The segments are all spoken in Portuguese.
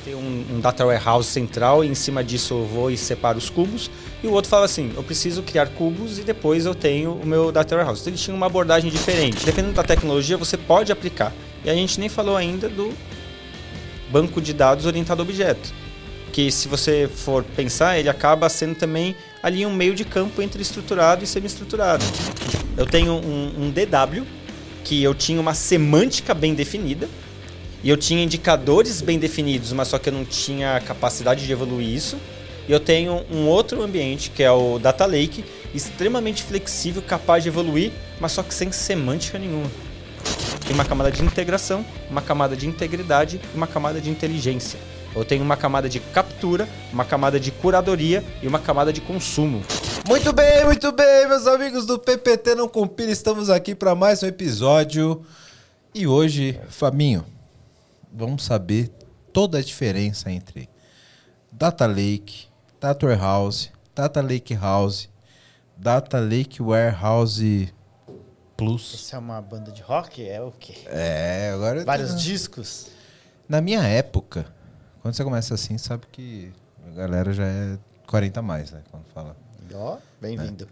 ter um data warehouse central e em cima disso eu vou e separo os cubos. E o outro fala assim, eu preciso criar cubos e depois eu tenho o meu data warehouse. Então eles tinham uma abordagem diferente. Dependendo da tecnologia, você pode aplicar. E a gente nem falou ainda do banco de dados orientado a objeto. Que se você for pensar, ele acaba sendo também ali um meio de campo entre estruturado e semi-estruturado. Eu tenho um DW, que eu tinha uma semântica bem definida, e eu tinha indicadores bem definidos, mas só que eu não tinha capacidade de evoluir isso. E eu tenho um outro ambiente, que é o Data Lake, extremamente flexível, capaz de evoluir, mas só que sem semântica nenhuma. Tem uma camada de integração, uma camada de integridade e uma camada de inteligência. Eu tenho uma camada de captura, uma camada de curadoria e uma camada de consumo. Muito bem, meus amigos do PPT Não Compila. Estamos aqui para mais um episódio. E hoje, Fabinho, vamos saber toda a diferença entre Data Lake, Data Warehouse, Data Lake House, Data Lake Warehouse Plus. Isso é uma banda de rock? É o quê? Agora... Vários discos? Na minha época, quando você começa assim, sabe que a galera já é 40 a mais, né? Quando fala. Ó, bem-vindo.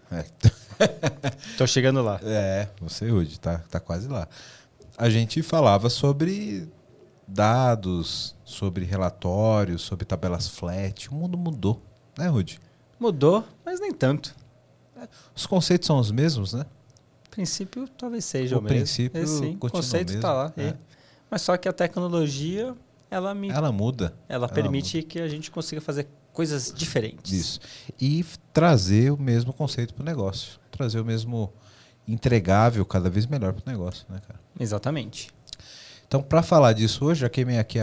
Tô chegando lá. Você hoje tá quase lá. A gente falava sobre dados, sobre relatórios, sobre tabelas flat. O mundo mudou, né, Rudy? Mudou, mas nem tanto. Os conceitos são os mesmos, né? O princípio talvez seja o mesmo. Princípio sim, o conceito está lá. Mas só que a tecnologia, ela muda. Ela permite que a gente consiga fazer coisas diferentes. Isso. E trazer o mesmo conceito para o negócio. Trazer o mesmo entregável cada vez melhor para o negócio, né, cara? Exatamente. Então, para falar disso hoje, já queimei aqui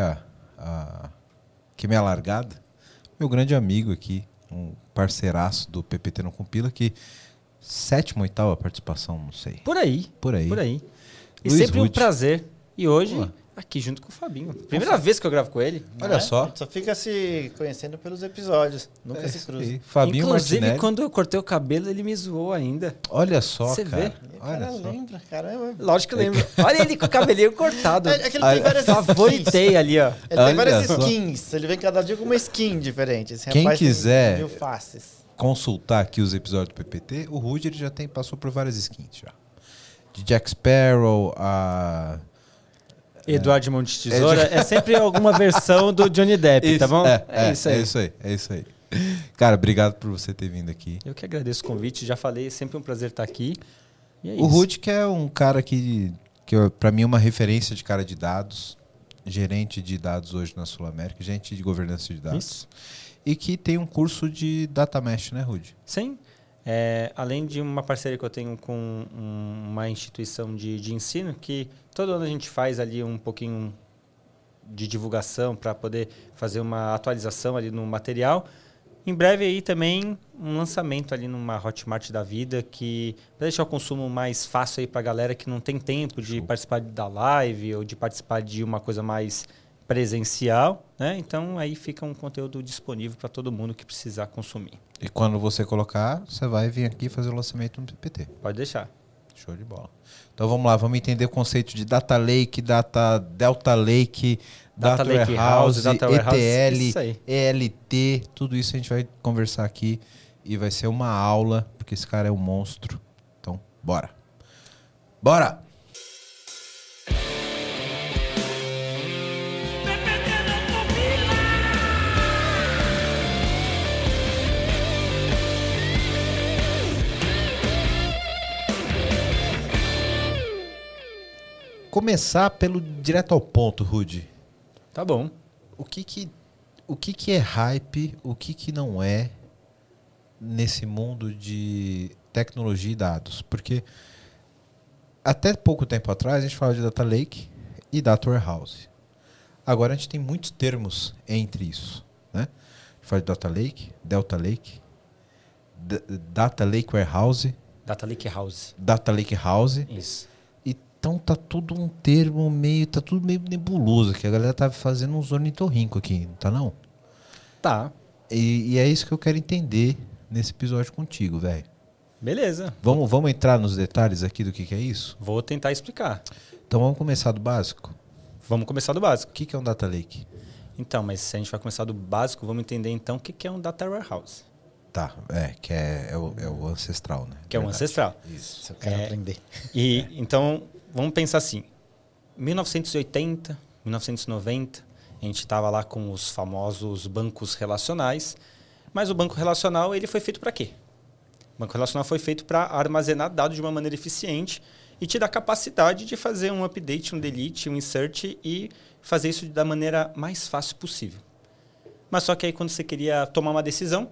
queimei a largada. Meu grande amigo aqui, um parceiraço do PPT Não Compila, que 7ª, 8ª participação, não sei. Por aí. E Luiz sempre Ruth. Um prazer. E hoje, Pô. aqui junto com o Fabinho. Primeira vez que eu gravo com ele. Olha só. A gente só fica se conhecendo pelos episódios. Nunca se cruza. Aí. Fabinho Inclusive, Martinelli. quando eu cortei o cabelo, ele me zoou ainda. Olha só, Você cara. vê? O Olha cara só. lembra, caramba. Lógico que eu lembro. Olha ele com o cabelinho cortado. É que ele tem várias skins. Favoritei ali, ó. Ele tem Olha várias só. skins. Ele vem cada dia com uma skin diferente. Esse Quem rapaz tem quiser- 1000 faces. Consultar aqui os episódios do PPT, o Rudy ele já passou por várias skins já. De Jack Sparrow a... Eduardo de Monte de Tesoura é sempre alguma versão do Johnny Depp, tá bom? Isso aí. É isso aí. Cara, obrigado por você ter vindo aqui. Eu que agradeço o convite, já falei, é sempre um prazer estar aqui. E é O isso. Rudy que é um cara que para mim é uma referência de cara de dados, gerente de dados hoje na Sul América, gerente de governança de dados. Isso. E que tem um curso de Data Mesh, né, Rudy? Sim. Além de uma parceria que eu tenho com uma instituição de ensino, que todo ano a gente faz ali um pouquinho de divulgação para poder fazer uma atualização ali no material. Em breve aí também um lançamento ali numa Hotmart da vida, que para deixar o consumo mais fácil aí para a galera que não tem tempo de participar da live ou de participar de uma coisa mais presencial, né? Então aí fica um conteúdo disponível para todo mundo que precisar consumir. E quando você colocar, você vai vir aqui fazer o lançamento no PPT. Pode deixar. Show de bola. Então vamos lá, vamos entender o conceito de Data Lake, Delta Lake, Data Lake Warehouse, House, Data Warehouse, ETL, isso aí. ELT, tudo isso a gente vai conversar aqui e vai ser uma aula, porque esse cara é um monstro. Então, bora. Bora! Começar pelo direto ao ponto, Rudy. Tá bom. O que é hype, o que não é nesse mundo de tecnologia e dados? Porque até pouco tempo atrás a gente falava de Data Lake e Data Warehouse. Agora a gente tem muitos termos entre isso, né? A gente fala de Data Lake, Delta Lake, Data Lake Warehouse, Data Lake House. Data Lake House. Isso. Então tá tudo um termo meio, tá tudo meio nebuloso, que a galera tá fazendo uns ornitorrinco aqui, não tá não? Tá. E é isso que eu quero entender nesse episódio contigo, velho. Beleza. Vamos entrar nos detalhes aqui do que é isso? Vou tentar explicar. Então vamos começar do básico. Vamos começar do básico. O que é um Data Lake? Então, mas se a gente vai começar do básico, vamos entender então o que é um Data Warehouse. Tá, que é o ancestral, né? Que é o ancestral. Isso, eu quero aprender. E então, vamos pensar assim, 1980, 1990, a gente estava lá com os famosos bancos relacionais, mas o banco relacional ele foi feito para quê? O banco relacional foi feito para armazenar dados de uma maneira eficiente e te dar capacidade de fazer um update, um delete, um insert e fazer isso da maneira mais fácil possível. Mas só que aí quando você queria tomar uma decisão,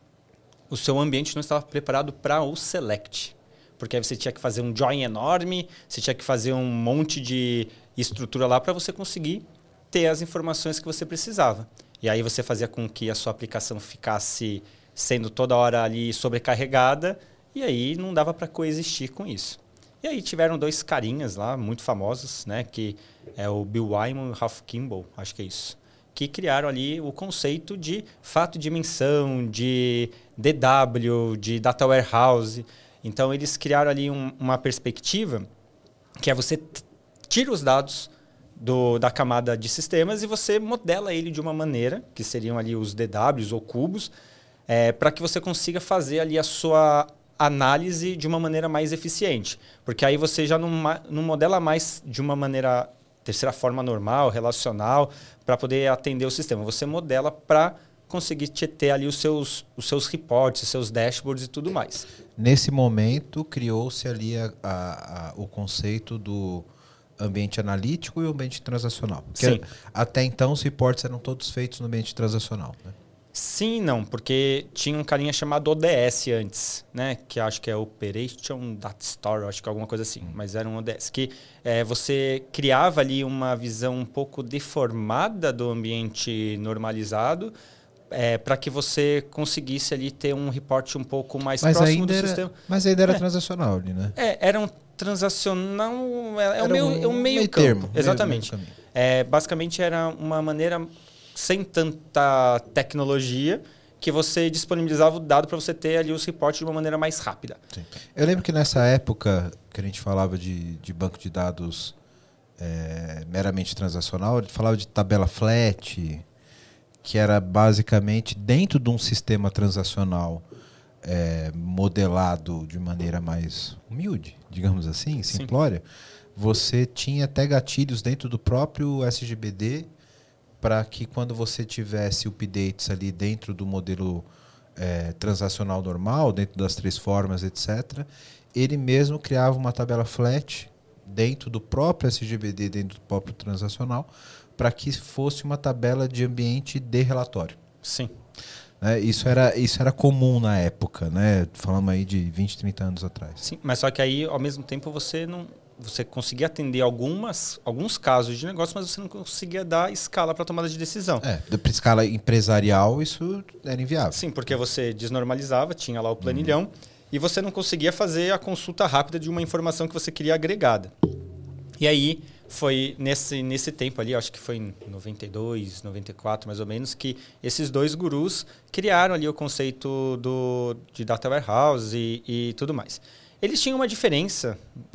o seu ambiente não estava preparado para o select. Porque aí você tinha que fazer um join enorme, você tinha que fazer um monte de estrutura lá para você conseguir ter as informações que você precisava. E aí você fazia com que a sua aplicação ficasse sendo toda hora ali sobrecarregada e aí não dava para coexistir com isso. E aí tiveram dois carinhas lá, muito famosos, né, que é o Bill Wyman e o Ralph Kimball, acho que é isso, que criaram ali o conceito de fato-dimensão, de DW, de Data Warehouse. Então, eles criaram ali uma perspectiva que é você tira os dados da camada de sistemas e você modela ele de uma maneira, que seriam ali os DWs ou cubos, para que você consiga fazer ali a sua análise de uma maneira mais eficiente. Porque aí você já não modela mais de uma maneira terceira forma normal, relacional, para poder atender o sistema. Você modela para conseguir ter ali os seus reports, os seus dashboards e tudo mais. Nesse momento, criou-se ali o conceito do ambiente analítico e o ambiente transacional. Porque até então, os reports eram todos feitos no ambiente transacional, né? Sim e não, porque tinha um carinha chamado ODS antes, né? Que acho que é Operation Data Store, acho que é alguma coisa assim, mas era um ODS. Que você criava ali uma visão um pouco deformada do ambiente normalizado para que você conseguisse ali ter um report um pouco mais próximo do sistema. Mas ainda era transacional ali, né? Era um transacional, um meio campo. Termo. Exatamente. Basicamente era uma maneira sem tanta tecnologia, que você disponibilizava o dado para você ter ali os reportes de uma maneira mais rápida. Sim. Eu lembro que nessa época que a gente falava de banco de dados meramente transacional, a gente falava de tabela flat, que era basicamente dentro de um sistema transacional modelado de maneira mais humilde, digamos assim, simplória. Você tinha até gatilhos dentro do próprio SGBD para que quando você tivesse updates ali dentro do modelo transacional normal, dentro das três formas, etc., ele mesmo criava uma tabela flat dentro do próprio SGBD, dentro do próprio transacional, para que fosse uma tabela de ambiente de relatório. Sim. Isso era comum na época, né? Falamos aí de 20, 30 anos atrás. Sim, mas só que aí, ao mesmo tempo, você conseguia atender alguns casos de negócio, mas você não conseguia dar escala para tomada de decisão. Para escala empresarial, isso era inviável. Sim, porque você desnormalizava, tinha lá o planilhão, e você não conseguia fazer a consulta rápida de uma informação que você queria agregada. E aí, foi nesse tempo ali, acho que foi em 92, 94 mais ou menos, que esses dois gurus criaram ali o conceito de Data Warehouse e tudo mais. Eles tinham uma diferença.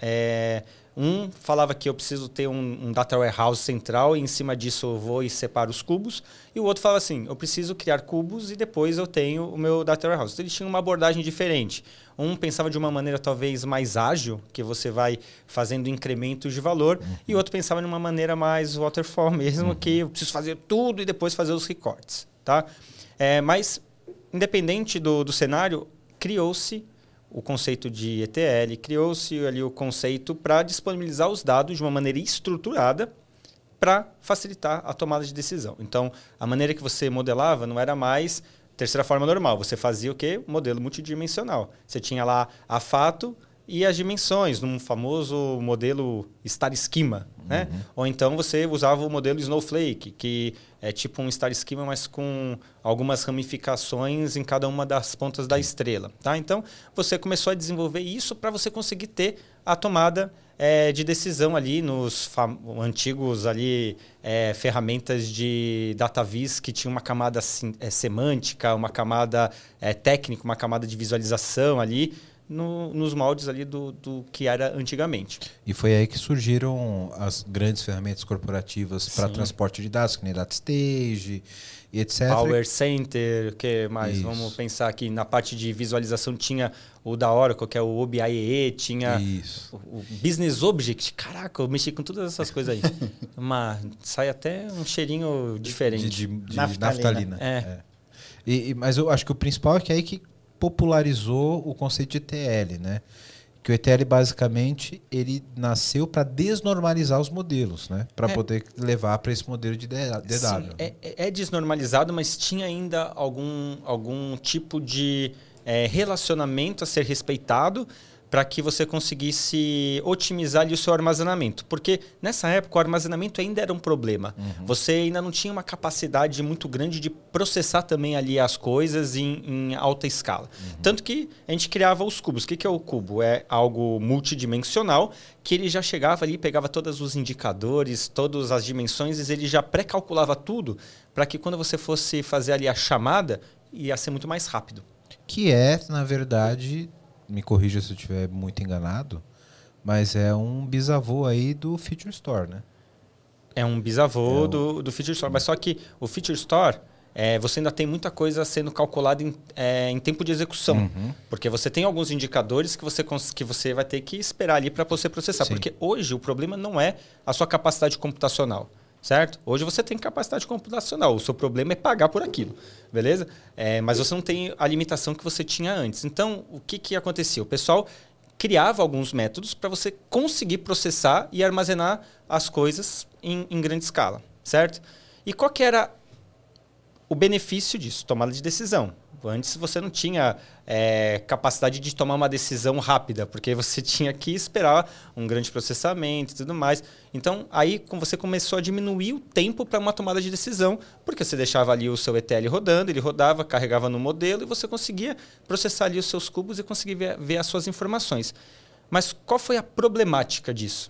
Um falava que eu preciso ter um Data Warehouse central e em cima disso eu vou e separo os cubos. E o outro falava assim, eu preciso criar cubos e depois eu tenho o meu Data Warehouse. Então, eles tinham uma abordagem diferente. Um pensava de uma maneira talvez mais ágil, que você vai fazendo incrementos de valor, e o outro pensava de uma maneira mais waterfall mesmo, que eu preciso fazer tudo e depois fazer os recortes. Tá? Mas, independente do cenário, criou-se o conceito de ETL, criou-se ali o conceito para disponibilizar os dados de uma maneira estruturada para facilitar a tomada de decisão. Então, a maneira que você modelava não era mais terceira forma normal. Você fazia o quê? Modelo multidimensional. Você tinha lá a fato e as dimensões, num famoso modelo Star Schema. Né? Ou então você usava o modelo Snowflake, que é tipo um Star Schema, mas com algumas ramificações em cada uma das pontas da estrela. Tá? Então, você começou a desenvolver isso para você conseguir ter a tomada de decisão ali nos antigos ali, ferramentas de DataVis que tinha uma camada semântica, uma camada técnica, uma camada de visualização ali. nos moldes ali do que era antigamente. E foi aí que surgiram as grandes ferramentas corporativas para transporte de dados, que nem DataStage e etc. Power Center, o que mais? Isso. Vamos pensar aqui na parte de visualização tinha o da Oracle, que é o OBIEE, tinha o Business Object. Caraca, eu mexi com todas essas coisas aí. Sai até um cheirinho diferente. De naftalina. Mas eu acho que o principal é que é aí que popularizou o conceito de ETL, né? Que o ETL basicamente ele nasceu para desnormalizar os modelos, né? Para poder levar para esse modelo de DW. Sim, é desnormalizado, mas tinha ainda algum tipo de relacionamento a ser respeitado para que você conseguisse otimizar ali o seu armazenamento. Porque nessa época o armazenamento ainda era um problema. Você ainda não tinha uma capacidade muito grande de processar também ali as coisas em alta escala. Tanto que a gente criava os cubos. O que é o cubo? É algo multidimensional que ele já chegava ali, pegava todos os indicadores, todas as dimensões, e ele já pré-calculava tudo para que quando você fosse fazer ali a chamada, ia ser muito mais rápido. Que é, na verdade... Me corrija se eu estiver muito enganado, mas é um bisavô aí do Feature Store, né? É um bisavô do Feature Store, mas só que o Feature Store, você ainda tem muita coisa sendo calculada em tempo de execução. Porque você tem alguns indicadores que você vai ter que esperar ali para você processar. Sim. Porque hoje o problema não é a sua capacidade computacional. Certo? Hoje você tem capacidade computacional. O seu problema é pagar por aquilo. Beleza? Mas você não tem a limitação que você tinha antes. Então, o que acontecia? O pessoal criava alguns métodos para você conseguir processar e armazenar as coisas em grande escala. Certo? E qual que era o benefício disso? Tomada de decisão. Antes você não tinha capacidade de tomar uma decisão rápida, porque você tinha que esperar um grande processamento e tudo mais. Então, aí você começou a diminuir o tempo para uma tomada de decisão, porque você deixava ali o seu ETL rodando, ele rodava, carregava no modelo e você conseguia processar ali os seus cubos e conseguir ver as suas informações. Mas qual foi a problemática disso?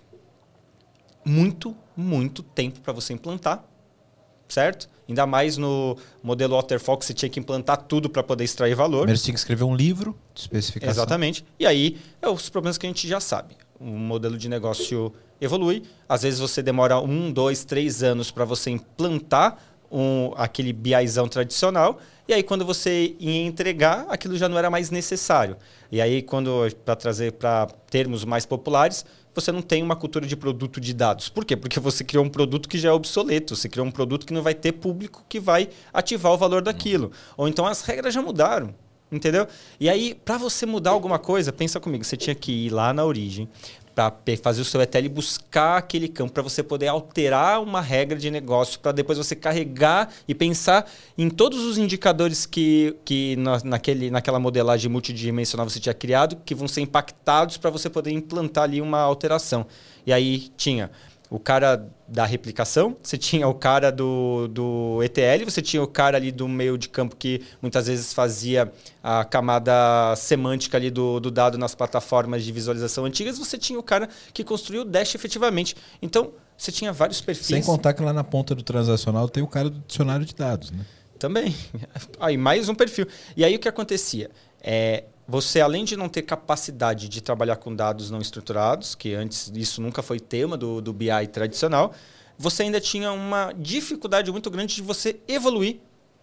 Muito tempo para você implantar, certo? Ainda mais no modelo Waterfall, que você tinha que implantar tudo para poder extrair valor. Primeiro você tinha que escrever um livro de especificação. Exatamente. E aí, os problemas que a gente já sabe. O modelo de negócio evolui. Às vezes você demora 1, 2, 3 anos para você implantar aquele BIzão tradicional. E aí, quando você ia entregar, aquilo já não era mais necessário. E aí, para trazer para termos mais populares, você não tem uma cultura de produto de dados. Por quê? Porque você criou um produto que já é obsoleto. Você criou um produto que não vai ter público que vai ativar o valor daquilo. Ou então as regras já mudaram. Entendeu? E aí, para você mudar alguma coisa, pensa comigo, você tinha que ir lá na origem para fazer o seu ETL e buscar aquele campo para você poder alterar uma regra de negócio, para depois você carregar e pensar em todos os indicadores que naquela modelagem multidimensional você tinha criado, que vão ser impactados para você poder implantar ali uma alteração. E aí tinha o cara da replicação, você tinha o cara do ETL, você tinha o cara ali do meio de campo que muitas vezes fazia a camada semântica ali do dado nas plataformas de visualização antigas, você tinha o cara que construiu o Dash efetivamente. Então, você tinha vários perfis. Sem contar que lá na ponta do transacional tem o cara do dicionário de dados, né? Também. Aí, mais um perfil. E aí, o que acontecia? Você, além de não ter capacidade de trabalhar com dados não estruturados, que antes isso nunca foi tema do BI tradicional, você ainda tinha uma dificuldade muito grande de você evoluir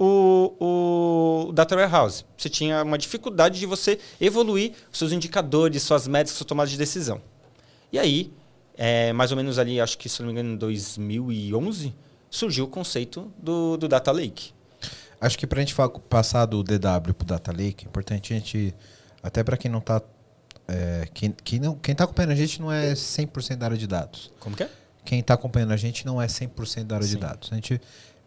o Data Warehouse. Você tinha uma dificuldade de você evoluir os seus indicadores, suas métricas, sua tomada de decisão. E aí, mais ou menos ali, acho que, se não me engano, em 2011, surgiu o conceito do Data Lake. Acho que para a gente passar do DW para o Data Lake, é importante a gente, até para quem não está... quem está acompanhando a gente não é 100% da área de dados. Como que é? Quem está acompanhando a gente não é 100% da área de dados. A gente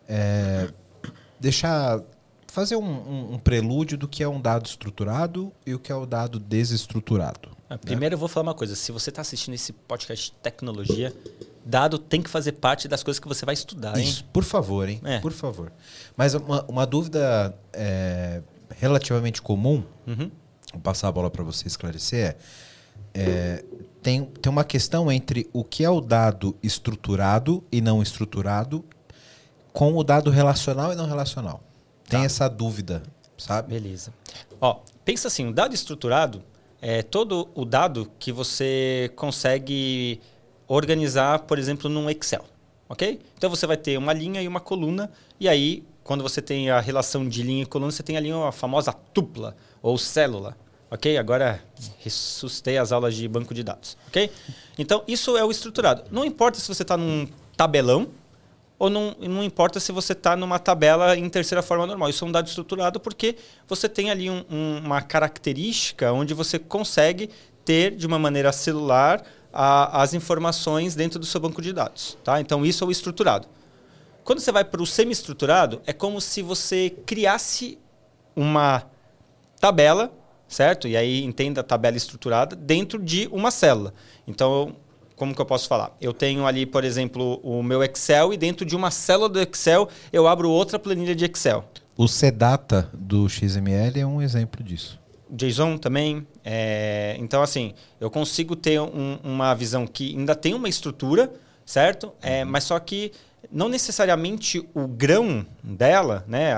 fazer um prelúdio do que é um dado estruturado e o que é o dado desestruturado. Primeiro eu vou falar uma coisa. Se você está assistindo esse podcast de tecnologia, dado tem que fazer parte das coisas que você vai estudar, hein? Isso, por favor, hein? Por favor. Mas uma dúvida relativamente comum, vou passar a bola para você esclarecer, tem uma questão entre o que é o dado estruturado e não estruturado com o dado relacional e não relacional. Tem essa dúvida, sabe? Beleza. Pensa assim, o dado estruturado é todo o dado que você consegue organizar, por exemplo, num Excel. Ok? Então você vai ter uma linha e uma coluna, e aí, quando você tem a relação de linha e coluna, você tem ali a famosa tupla ou célula. Ok? Agora ressuscitei as aulas de banco de dados. Ok? Então, isso é o estruturado. Não importa se você está num tabelão ou não importa se você está numa tabela em terceira forma normal. Isso é um dado estruturado porque você tem ali uma característica onde você consegue ter, de uma maneira celular, as informações dentro do seu banco de dados. Tá? Então, isso é o estruturado. Quando você vai para o semi-estruturado, é como se você criasse uma tabela, certo? E aí entenda a tabela estruturada dentro de uma célula. Então, como que eu posso falar? Eu tenho ali, por exemplo, o meu Excel e dentro de uma célula do Excel eu abro outra planilha de Excel. O CData do XML é um exemplo disso. JSON também. Então, assim, eu consigo ter uma visão que ainda tem uma estrutura, certo? Mas só que não necessariamente o grão dela, né?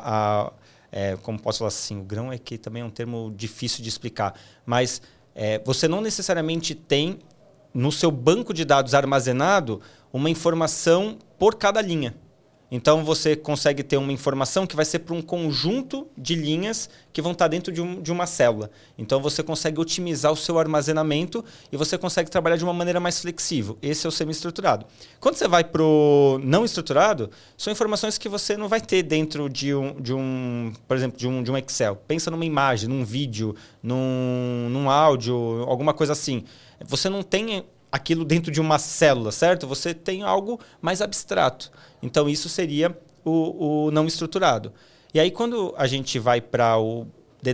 Como posso falar assim, o grão é que também é um termo difícil de explicar, mas você não necessariamente tem no seu banco de dados armazenado uma informação por cada linha. Então, você consegue ter uma informação que vai ser para um conjunto de linhas que vão estar dentro de uma célula. Então, você consegue otimizar o seu armazenamento e você consegue trabalhar de uma maneira mais flexível. Esse é o semi-estruturado. Quando você vai para o não estruturado, são informações que você não vai ter dentro por exemplo, de um Excel. Pensa numa imagem, num vídeo, num áudio, alguma coisa assim. Você não tem aquilo dentro de uma célula, certo? Você tem algo mais abstrato. Então, isso seria o não estruturado. E aí, quando a gente vai para o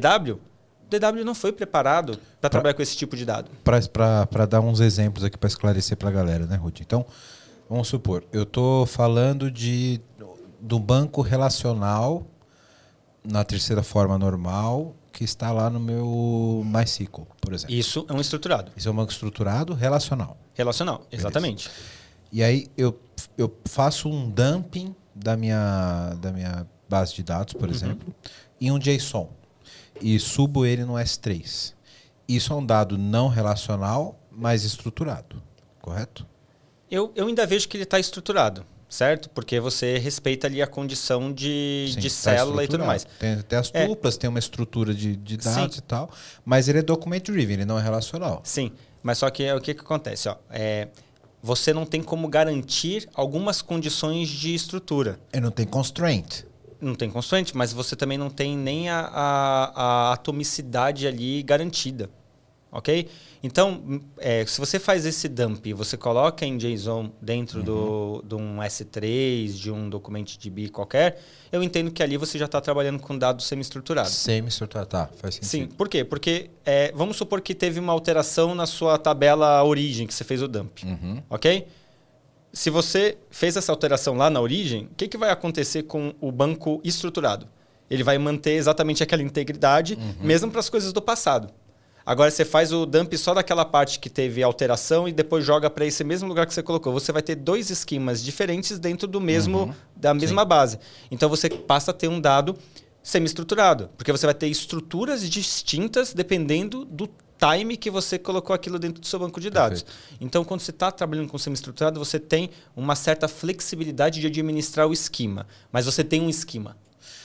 DW não foi preparado para trabalhar com esse tipo de dado. Para dar uns exemplos aqui para esclarecer para a galera, né, Ruth? Então, vamos supor, eu estou falando do banco relacional na terceira forma normal que está lá no meu MySQL, por exemplo. Isso é um estruturado. Isso é um banco estruturado relacional. Relacional, exatamente. Beleza. E aí eu faço um dumping da minha base de dados, por exemplo, em um JSON e subo ele no S3. Isso é um dado não relacional, mas estruturado, correto? Eu ainda vejo que ele está estruturado, certo? Porque você respeita ali a condição de célula e tudo mais. Tem as tuplas, tem uma estrutura de dados. Sim. E tal, mas ele é document driven, ele não é relacional. Sim, mas só que o que acontece? Você não tem como garantir algumas condições de estrutura. Ele não tem constraint. Não tem constraint, mas você também não tem nem a atomicidade ali garantida. Ok? Então, se você faz esse dump, você coloca em JSON dentro de um S3, de um DocumentDB qualquer, eu entendo que ali você já está trabalhando com dados semi-estruturados. Semi-estruturado, tá, faz sentido. Sim, por quê? Porque vamos supor que teve uma alteração na sua tabela origem, que você fez o dump. Ok? Se você fez essa alteração lá na origem, o que vai acontecer com o banco estruturado? Ele vai manter exatamente aquela integridade, mesmo para as coisas do passado. Agora você faz o dump só daquela parte que teve alteração e depois joga para esse mesmo lugar que você colocou. Você vai ter dois esquemas diferentes dentro da mesma base. Então você passa a ter um dado semi-estruturado, porque você vai ter estruturas distintas dependendo do time que você colocou aquilo dentro do seu banco de dados. Perfeito. Então, quando você está trabalhando com semi-estruturado, você tem uma certa flexibilidade de administrar o esquema, mas você tem um esquema.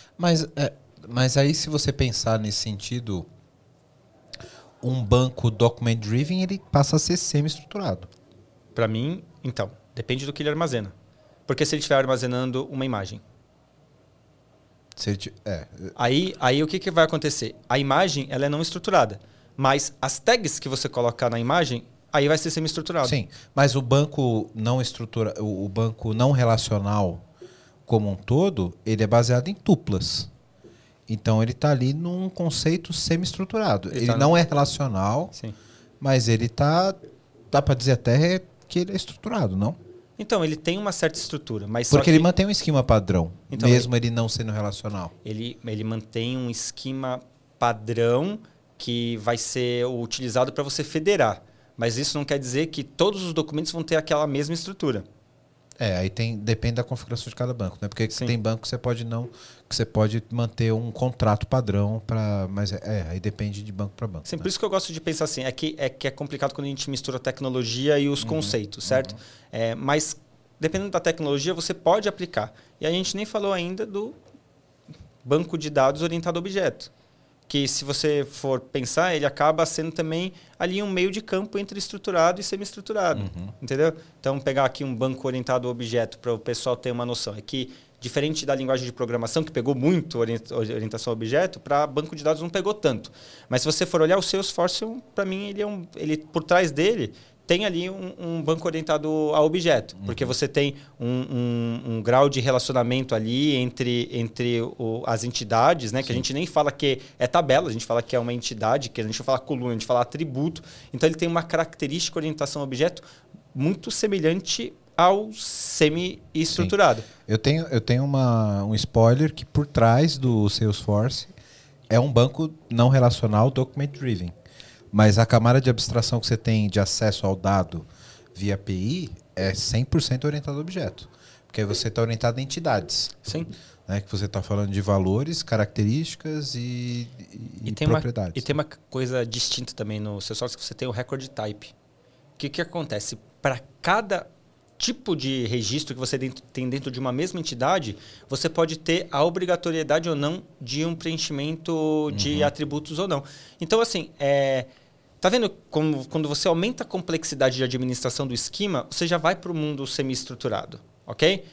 Mas aí, se você pensar nesse sentido, um banco document driven ele passa a ser semi-estruturado. Para mim, então, depende do que ele armazena. Porque se ele estiver armazenando uma imagem. Aí o que vai acontecer? A imagem ela é não estruturada. Mas as tags que você colocar na imagem, aí vai ser semi-estruturado. Sim, mas o banco o banco não relacional como um todo, ele é baseado em tuplas. Então ele está ali num conceito semi-estruturado. Ele não é relacional, sim, mas ele dá para dizer até que ele é estruturado, não? Então, ele tem uma certa estrutura. Mas porque ele mantém um esquema padrão, então, mesmo ele não sendo relacional. Ele mantém um esquema padrão que vai ser utilizado para você federar. Mas isso não quer dizer que todos os documentos vão ter aquela mesma estrutura. Aí depende da configuração de cada banco, né? Porque Sim. tem banco que você pode manter um contrato padrão mas aí depende de banco para banco. Sim, né? por isso que eu gosto de pensar assim, é que é complicado quando a gente mistura a tecnologia e os conceitos, certo? Mas dependendo da tecnologia, você pode aplicar. E a gente nem falou ainda do banco de dados orientado a objeto. Que se você for pensar, ele acaba sendo também ali um meio de campo entre estruturado e semi-estruturado. Entendeu? Então, pegar aqui um banco orientado a objeto para o pessoal ter uma noção. É que, diferente da linguagem de programação, que pegou muito orientação a objeto, para banco de dados não pegou tanto. Mas se você for olhar o Salesforce, para mim, ele por trás dele tem ali um banco orientado a objeto, porque você tem um grau de relacionamento ali entre as entidades, né? Que a gente nem fala que é tabela, a gente fala que é uma entidade, que a gente fala coluna, a gente fala atributo. Então, ele tem uma característica orientação a objeto muito semelhante ao semi-estruturado. Eu tenho um spoiler que por trás do Salesforce é um banco não relacional document driven. Mas a camada de abstração que você tem de acesso ao dado via API é 100% orientado a objeto. Porque aí você está orientado a entidades. Sim. Né? Que você está falando de valores, características e propriedades. E tem uma coisa distinta também no Salesforce, que você tem o record type. O que acontece? Para cada tipo de registro que você tem dentro de uma mesma entidade, você pode ter a obrigatoriedade ou não de um preenchimento de atributos ou não. Então, assim, tá vendo como quando você aumenta a complexidade de administração do esquema, você já vai para o mundo semi-estruturado, ok?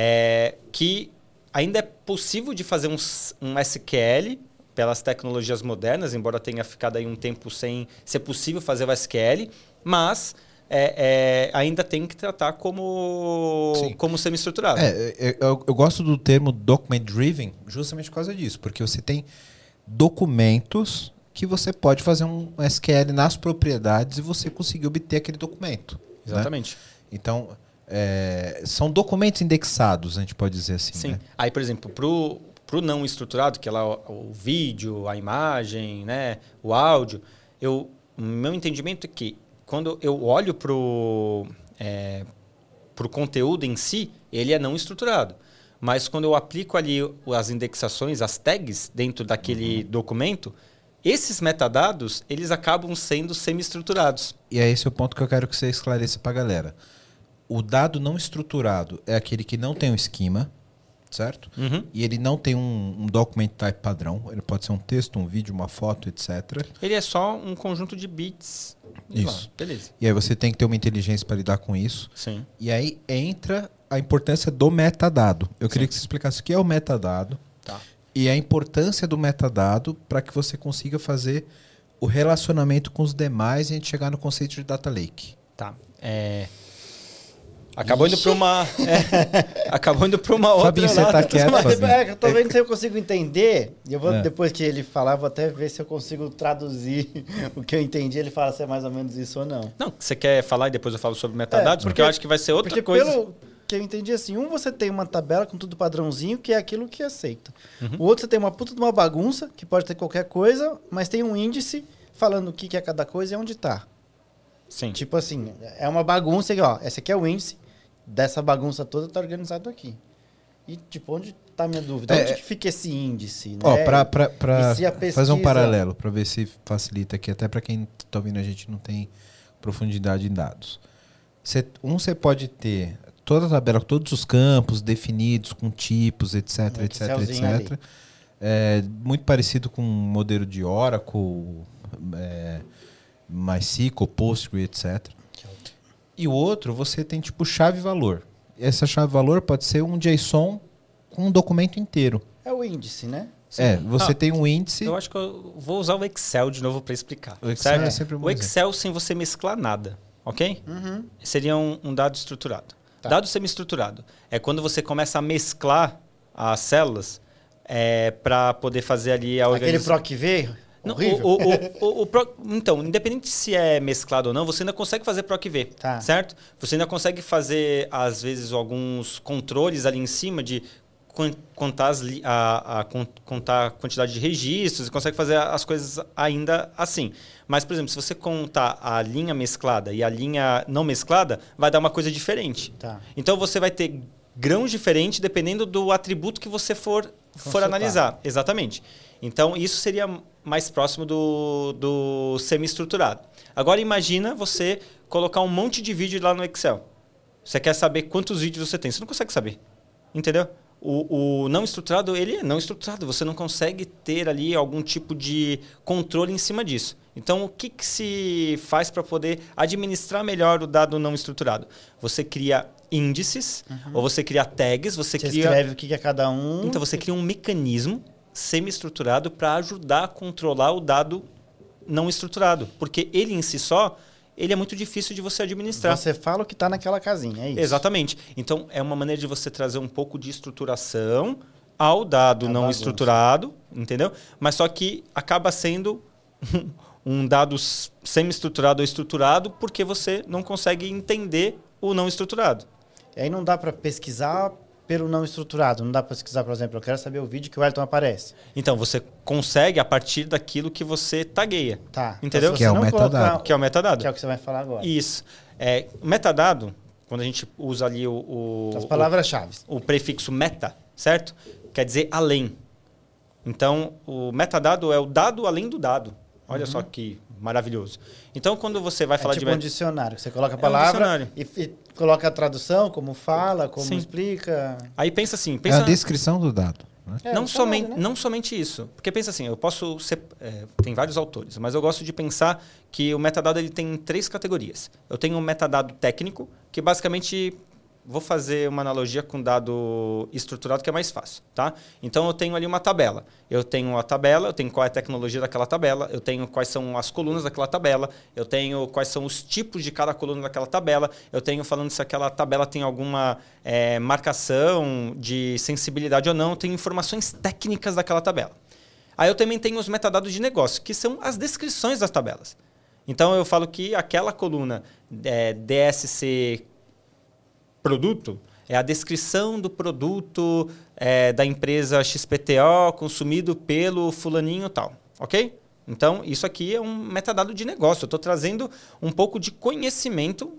Que ainda é possível de fazer um SQL pelas tecnologias modernas, embora tenha ficado aí um tempo sem ser possível fazer o SQL, mas ainda tem que tratar como semi-estruturado. Eu gosto do termo document driven justamente por causa disso, porque você tem documentos que você pode fazer um SQL nas propriedades e você conseguir obter aquele documento. Exatamente. Né? Então, são documentos indexados, a gente pode dizer assim. Sim. Né? Aí, por exemplo, para o não estruturado, que é lá o vídeo, a imagem, né, o áudio, o meu entendimento é que quando eu olho para o conteúdo em si, ele é não estruturado. Mas quando eu aplico ali as indexações, as tags dentro daquele documento, esses metadados, eles acabam sendo semi-estruturados. E é esse o ponto que eu quero que você esclareça para a galera. O dado não estruturado é aquele que não tem um esquema, certo? E ele não tem um document type padrão. Ele pode ser um texto, um vídeo, uma foto, etc. Ele é só um conjunto de bits. Isso. Beleza. E aí você tem que ter uma inteligência para lidar com isso. Sim. E aí entra a importância do metadado. Eu queria que você explicasse o que é o metadado. Tá. E a importância do metadado para que você consiga fazer o relacionamento com os demais e a gente chegar no conceito de data lake. Tá. Acabou indo para uma. Acabou indo para uma outra. Fabinho, você tá quieto, Fabinho. Eu tô vendo se eu consigo entender. E eu vou, depois que ele falar, vou até ver se eu consigo traduzir o que eu entendi. Ele fala se é mais ou menos isso ou não. Não, você quer falar e depois eu falo sobre metadados? Porque eu acho que vai ser outra coisa. Pelo que eu entendi, assim, você tem uma tabela com tudo padrãozinho, que é aquilo que aceita. O outro, você tem uma puta de uma bagunça, que pode ter qualquer coisa, mas tem um índice falando o que é cada coisa e onde tá. Sim. Tipo assim, é uma bagunça, ó, esse aqui é o índice dessa bagunça toda, tá organizado aqui. E, tipo, onde tá a minha dúvida? Onde que fica esse índice? Né? Ó, pra pesquisa... fazer um paralelo, para ver se facilita aqui, até para quem tá ouvindo a gente não tem profundidade em dados. Você pode ter toda a tabela com todos os campos definidos, com tipos, etc, etc, etc. Muito parecido com um modelo de Oracle, MySQL, Postgre, etc. E o outro, você tem tipo chave-valor. Essa chave-valor pode ser um JSON com um documento inteiro. É o índice, né? Você tem um índice... Eu acho que eu vou usar o Excel de novo para explicar. O Excel é sempre um bom O Excel sem você mesclar nada, ok? Seria um dado estruturado. Tá. Dado semi-estruturado é quando você começa a mesclar as células para poder fazer ali a organização. Aquele PROC-V? Não, então, independente se é mesclado ou não, você ainda consegue fazer PROC-V, certo? Você ainda consegue fazer, às vezes, alguns controles ali em cima de contar a quantidade de registros e consegue fazer as coisas ainda assim. Mas, por exemplo, se você contar a linha mesclada e a linha não mesclada, vai dar uma coisa diferente. Tá. Então, você vai ter grãos diferentes dependendo do atributo que você for analisar. Exatamente. Então, isso seria mais próximo do semi-estruturado. Agora, imagina você colocar um monte de vídeo lá no Excel. Você quer saber quantos vídeos você tem. Você não consegue saber. Entendeu? O não estruturado, ele é não estruturado. Você não consegue ter ali algum tipo de controle em cima disso. Então, o que se faz para poder administrar melhor o dado não estruturado? Você cria índices, ou você cria tags, você cria... escreve o que é cada um. Então, você cria um mecanismo semi-estruturado para ajudar a controlar o dado não estruturado. Porque ele em si só, ele é muito difícil de você administrar. Você fala o que está naquela casinha, é isso? Exatamente. Então, é uma maneira de você trazer um pouco de estruturação ao dado não estruturado, entendeu? Mas só que acaba sendo um dado semi-estruturado ou estruturado porque você não consegue entender o não estruturado. E aí não dá para pesquisar pelo não estruturado. Não dá para pesquisar, por exemplo, eu quero saber o vídeo que o Wellington aparece. Então, você consegue a partir daquilo que você tagueia. Tá. Entendeu? Então, que é o metadado. Que é o metadado. Que é o que você vai falar agora. Isso. Metadado, quando a gente usa ali as palavras-chave. O prefixo meta, certo? Quer dizer além. Então, o metadado é o dado além do dado. Olha só que maravilhoso. Então, quando você vai falar tipo de... um dicionário. Você coloca a palavra e coloca a tradução, como fala, como explica. Aí pensa assim... É a descrição do dado. Né? Não somente isso. Porque pensa assim, eu posso ser... tem vários autores, mas eu gosto de pensar que o metadado ele tem 3 categorias. Eu tenho um metadado técnico, que basicamente... Vou fazer uma analogia com dado estruturado que é mais fácil, tá? Então, eu tenho ali uma tabela. Eu tenho a tabela, eu tenho qual é a tecnologia daquela tabela, eu tenho quais são as colunas daquela tabela, eu tenho quais são os tipos de cada coluna daquela tabela, eu tenho falando se aquela tabela tem alguma marcação de sensibilidade ou não, eu tenho informações técnicas daquela tabela. Aí eu também tenho os metadados de negócio, que são as descrições das tabelas. Então, eu falo que aquela coluna DSC produto é a descrição do produto da empresa XPTO consumido pelo fulaninho tal, ok? Então, isso aqui é um metadado de negócio. Eu estou trazendo um pouco de conhecimento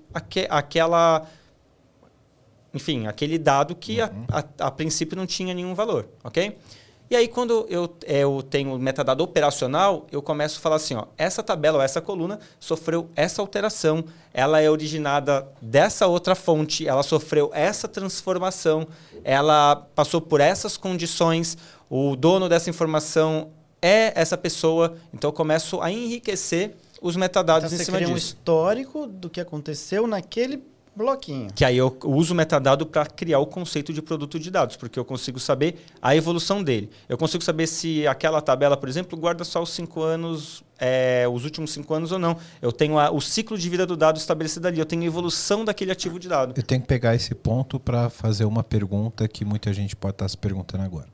aquele dado que a princípio não tinha nenhum valor, ok? E aí, quando eu tenho o metadado operacional, eu começo a falar assim, ó, essa tabela ou essa coluna sofreu essa alteração, ela é originada dessa outra fonte, ela sofreu essa transformação, ela passou por essas condições, o dono dessa informação é essa pessoa. Então, eu começo a enriquecer os metadados em cima disso. Você cria um histórico do que aconteceu naquele bloquinho. Que aí eu uso o metadado para criar o conceito de produto de dados, porque eu consigo saber a evolução dele. Eu consigo saber se aquela tabela, por exemplo, guarda só os 5 anos, os últimos 5 anos ou não. Eu tenho o ciclo de vida do dado estabelecido ali, eu tenho a evolução daquele ativo de dado. Eu tenho que pegar esse ponto para fazer uma pergunta que muita gente pode estar se perguntando agora.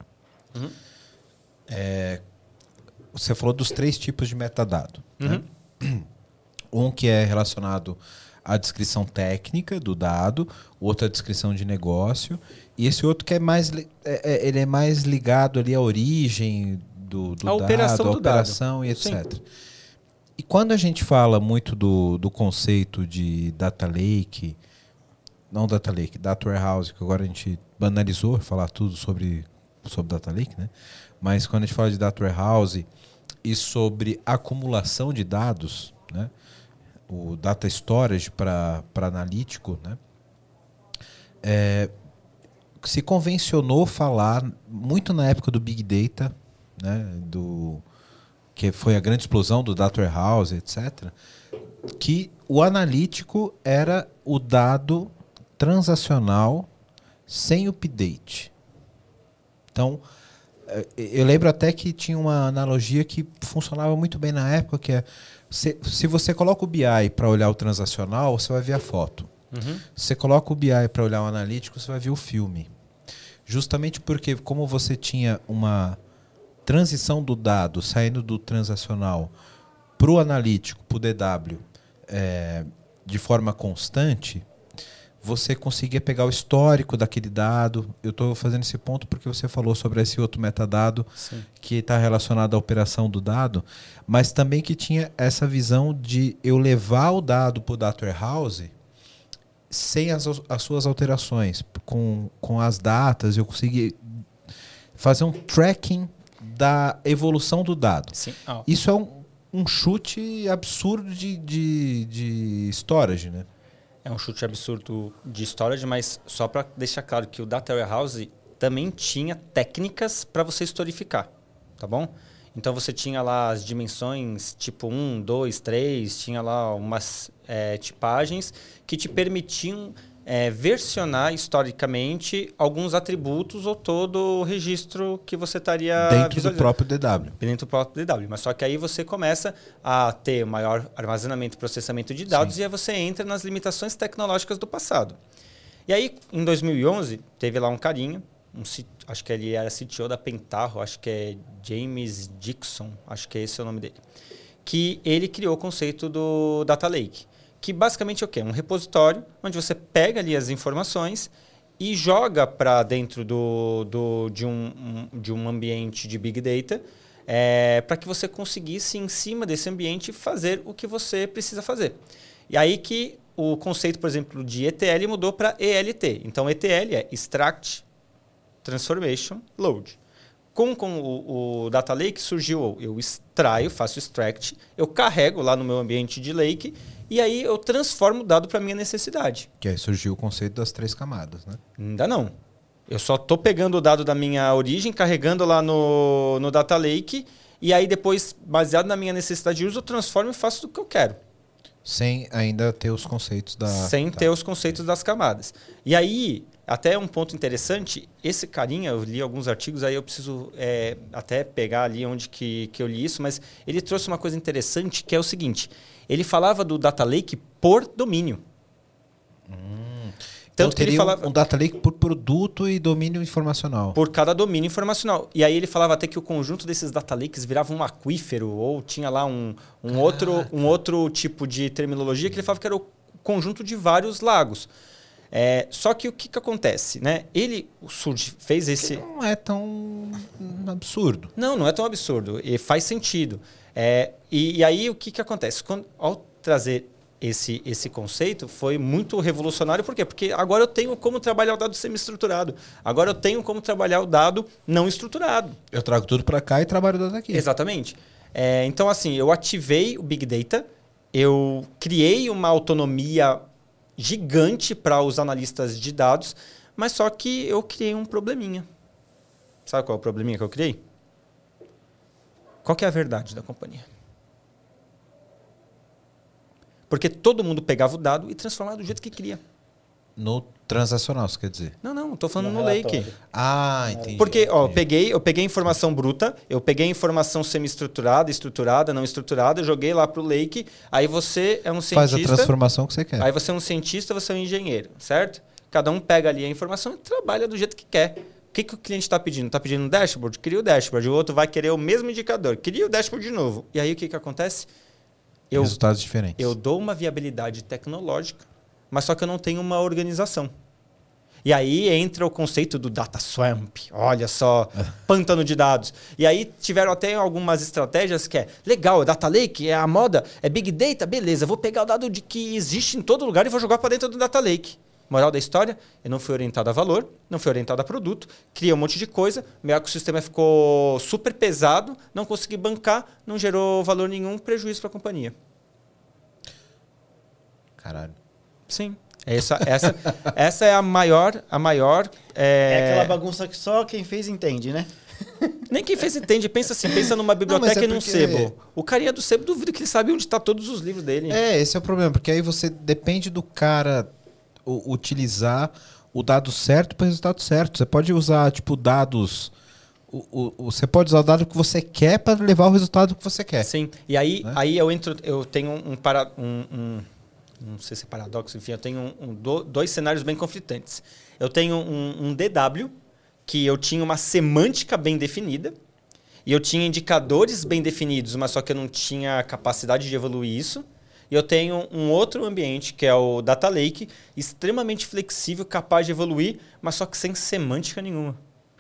Você falou dos 3 tipos de metadado. Né? Um que é relacionado a descrição técnica do dado, outra a descrição de negócio, e esse outro que é mais, ele é mais ligado ali à origem do dado, operação a operação e etc. Sim. E quando a gente fala muito do conceito de data lake, não data lake, data warehouse, que agora a gente banalizou falar tudo sobre data lake, né? Mas quando a gente fala de data warehouse e sobre acumulação de dados, né? O data storage para analítico, né? Se convencionou falar muito na época do Big Data, né? Que foi a grande explosão do Data Warehouse, etc., que o analítico era o dado transacional sem update. Então, eu lembro até que tinha uma analogia que funcionava muito bem na época, que é se você coloca o BI para olhar o transacional, você vai ver a foto. Se você coloca o BI para olhar o analítico, você vai ver o filme. Justamente porque, como você tinha uma transição do dado saindo do transacional para o analítico, para o DW, de forma constante, você conseguia pegar o histórico daquele dado. Eu estou fazendo esse ponto porque você falou sobre esse outro metadado Sim. que está relacionado à operação do dado, mas também que tinha essa visão de eu levar o dado para o Data Warehouse sem as suas alterações, com as datas, eu consegui fazer um tracking da evolução do dado. Sim. Isso é um chute absurdo de storage, né? É um chute absurdo de storage, mas só para deixar claro que o Data Warehouse também tinha técnicas para você historificar, tá bom? Então você tinha lá as dimensões tipo 1, 2, 3, tinha lá umas tipagens que te permitiam versionar historicamente alguns atributos ou todo o registro que você estaria dentro do próprio DW. Dentro do próprio DW. Mas só que aí você começa a ter maior armazenamento e processamento de dados. Sim. E aí você entra nas limitações tecnológicas do passado. E aí, em 2011, teve lá um carinha, acho que ele era CTO da Pentaho, acho que é James Dixon, acho que esse é o nome dele, que ele criou o conceito do Data Lake, que basicamente é o quê? Um repositório onde você pega ali as informações e joga para dentro de um ambiente de Big Data para que você conseguisse, em cima desse ambiente, fazer o que você precisa fazer. E aí que o conceito, por exemplo, de ETL mudou para ELT. Então, ETL é Extract, Transformation, Load. Com o Data Lake surgiu, eu extraio, faço extract, eu carrego lá no meu ambiente de Lake e aí eu transformo o dado para minha necessidade. Que aí surgiu o conceito das 3 camadas, né? Ainda não. Eu só estou pegando o dado da minha origem, carregando lá no Data Lake e aí depois, baseado na minha necessidade de uso, eu transformo e faço o que eu quero. Sem ainda ter os conceitos ter os conceitos das camadas. E aí, até um ponto interessante, esse carinha, eu li alguns artigos, aí eu preciso até pegar ali onde que eu li isso, mas ele trouxe uma coisa interessante, que é o seguinte, ele falava do Data Lake por domínio. Tanto que ele falava um Data Lake por produto e domínio informacional. Por cada domínio informacional. E aí ele falava até que o conjunto desses Data Lakes virava um aquífero, ou tinha lá um outro tipo de terminologia que ele falava que era o conjunto de vários lagos. Só que o que acontece? Né? Ele fez esse... Que não é tão absurdo. Não é tão absurdo. E faz sentido. E aí o que acontece? Ao trazer esse conceito foi muito revolucionário. Por quê? Porque agora eu tenho como trabalhar o dado semi-estruturado. Agora eu tenho como trabalhar o dado não estruturado. Eu trago tudo para cá e trabalho o dado aqui. Exatamente. Então, assim, eu ativei o Big Data, eu criei uma autonomia gigante para os analistas de dados, mas só que eu criei um probleminha. Sabe qual é o probleminha que eu criei? Qual que é a verdade da companhia? Porque todo mundo pegava o dado e transformava do jeito que queria. No transacional, você quer dizer? Não, estou falando no Lake. Entendi. Porque eu peguei informação bruta, eu peguei informação semi-estruturada, estruturada, não estruturada, joguei lá para o Lake, aí você é um cientista... Faz a transformação que você quer. Aí você é um cientista, você é um engenheiro, certo? Cada um pega ali a informação e trabalha do jeito que quer. O que o cliente está pedindo? Está pedindo um dashboard? Cria o dashboard. O outro vai querer o mesmo indicador. Cria o dashboard de novo. E aí o que acontece? Resultados diferentes. Eu dou uma viabilidade tecnológica, mas só que eu não tenho uma organização. E aí entra o conceito do data swamp. Olha só, pântano de dados. E aí tiveram até algumas estratégias que legal, é data lake, é a moda, é big data, beleza, vou pegar o dado que existe em todo lugar e vou jogar para dentro do data lake. Moral da história, eu não fui orientado a valor, não fui orientado a produto, criei um monte de coisa, meu ecossistema ficou super pesado, não consegui bancar, não gerou valor nenhum, prejuízo para a companhia. Caralho. Sim. Essa é a maior... É aquela bagunça que só quem fez entende, né? Nem quem fez entende. Pensa numa biblioteca e num sebo. O carinha do sebo, duvido que ele sabe onde estão todos os livros dele. Esse é o problema, porque aí você depende do cara utilizar o dado certo para o resultado certo. Você pode usar, dados... Você pode usar o dado que você quer para levar o resultado que você quer. Sim. E aí, né? Eu tenho não sei se é paradoxo, enfim, eu tenho dois cenários bem conflitantes. Eu tenho um DW, que eu tinha uma semântica bem definida, e eu tinha indicadores bem definidos, mas só que eu não tinha capacidade de evoluir isso. E eu tenho um outro ambiente, que é o Data Lake, extremamente flexível, capaz de evoluir, mas só que sem semântica nenhuma.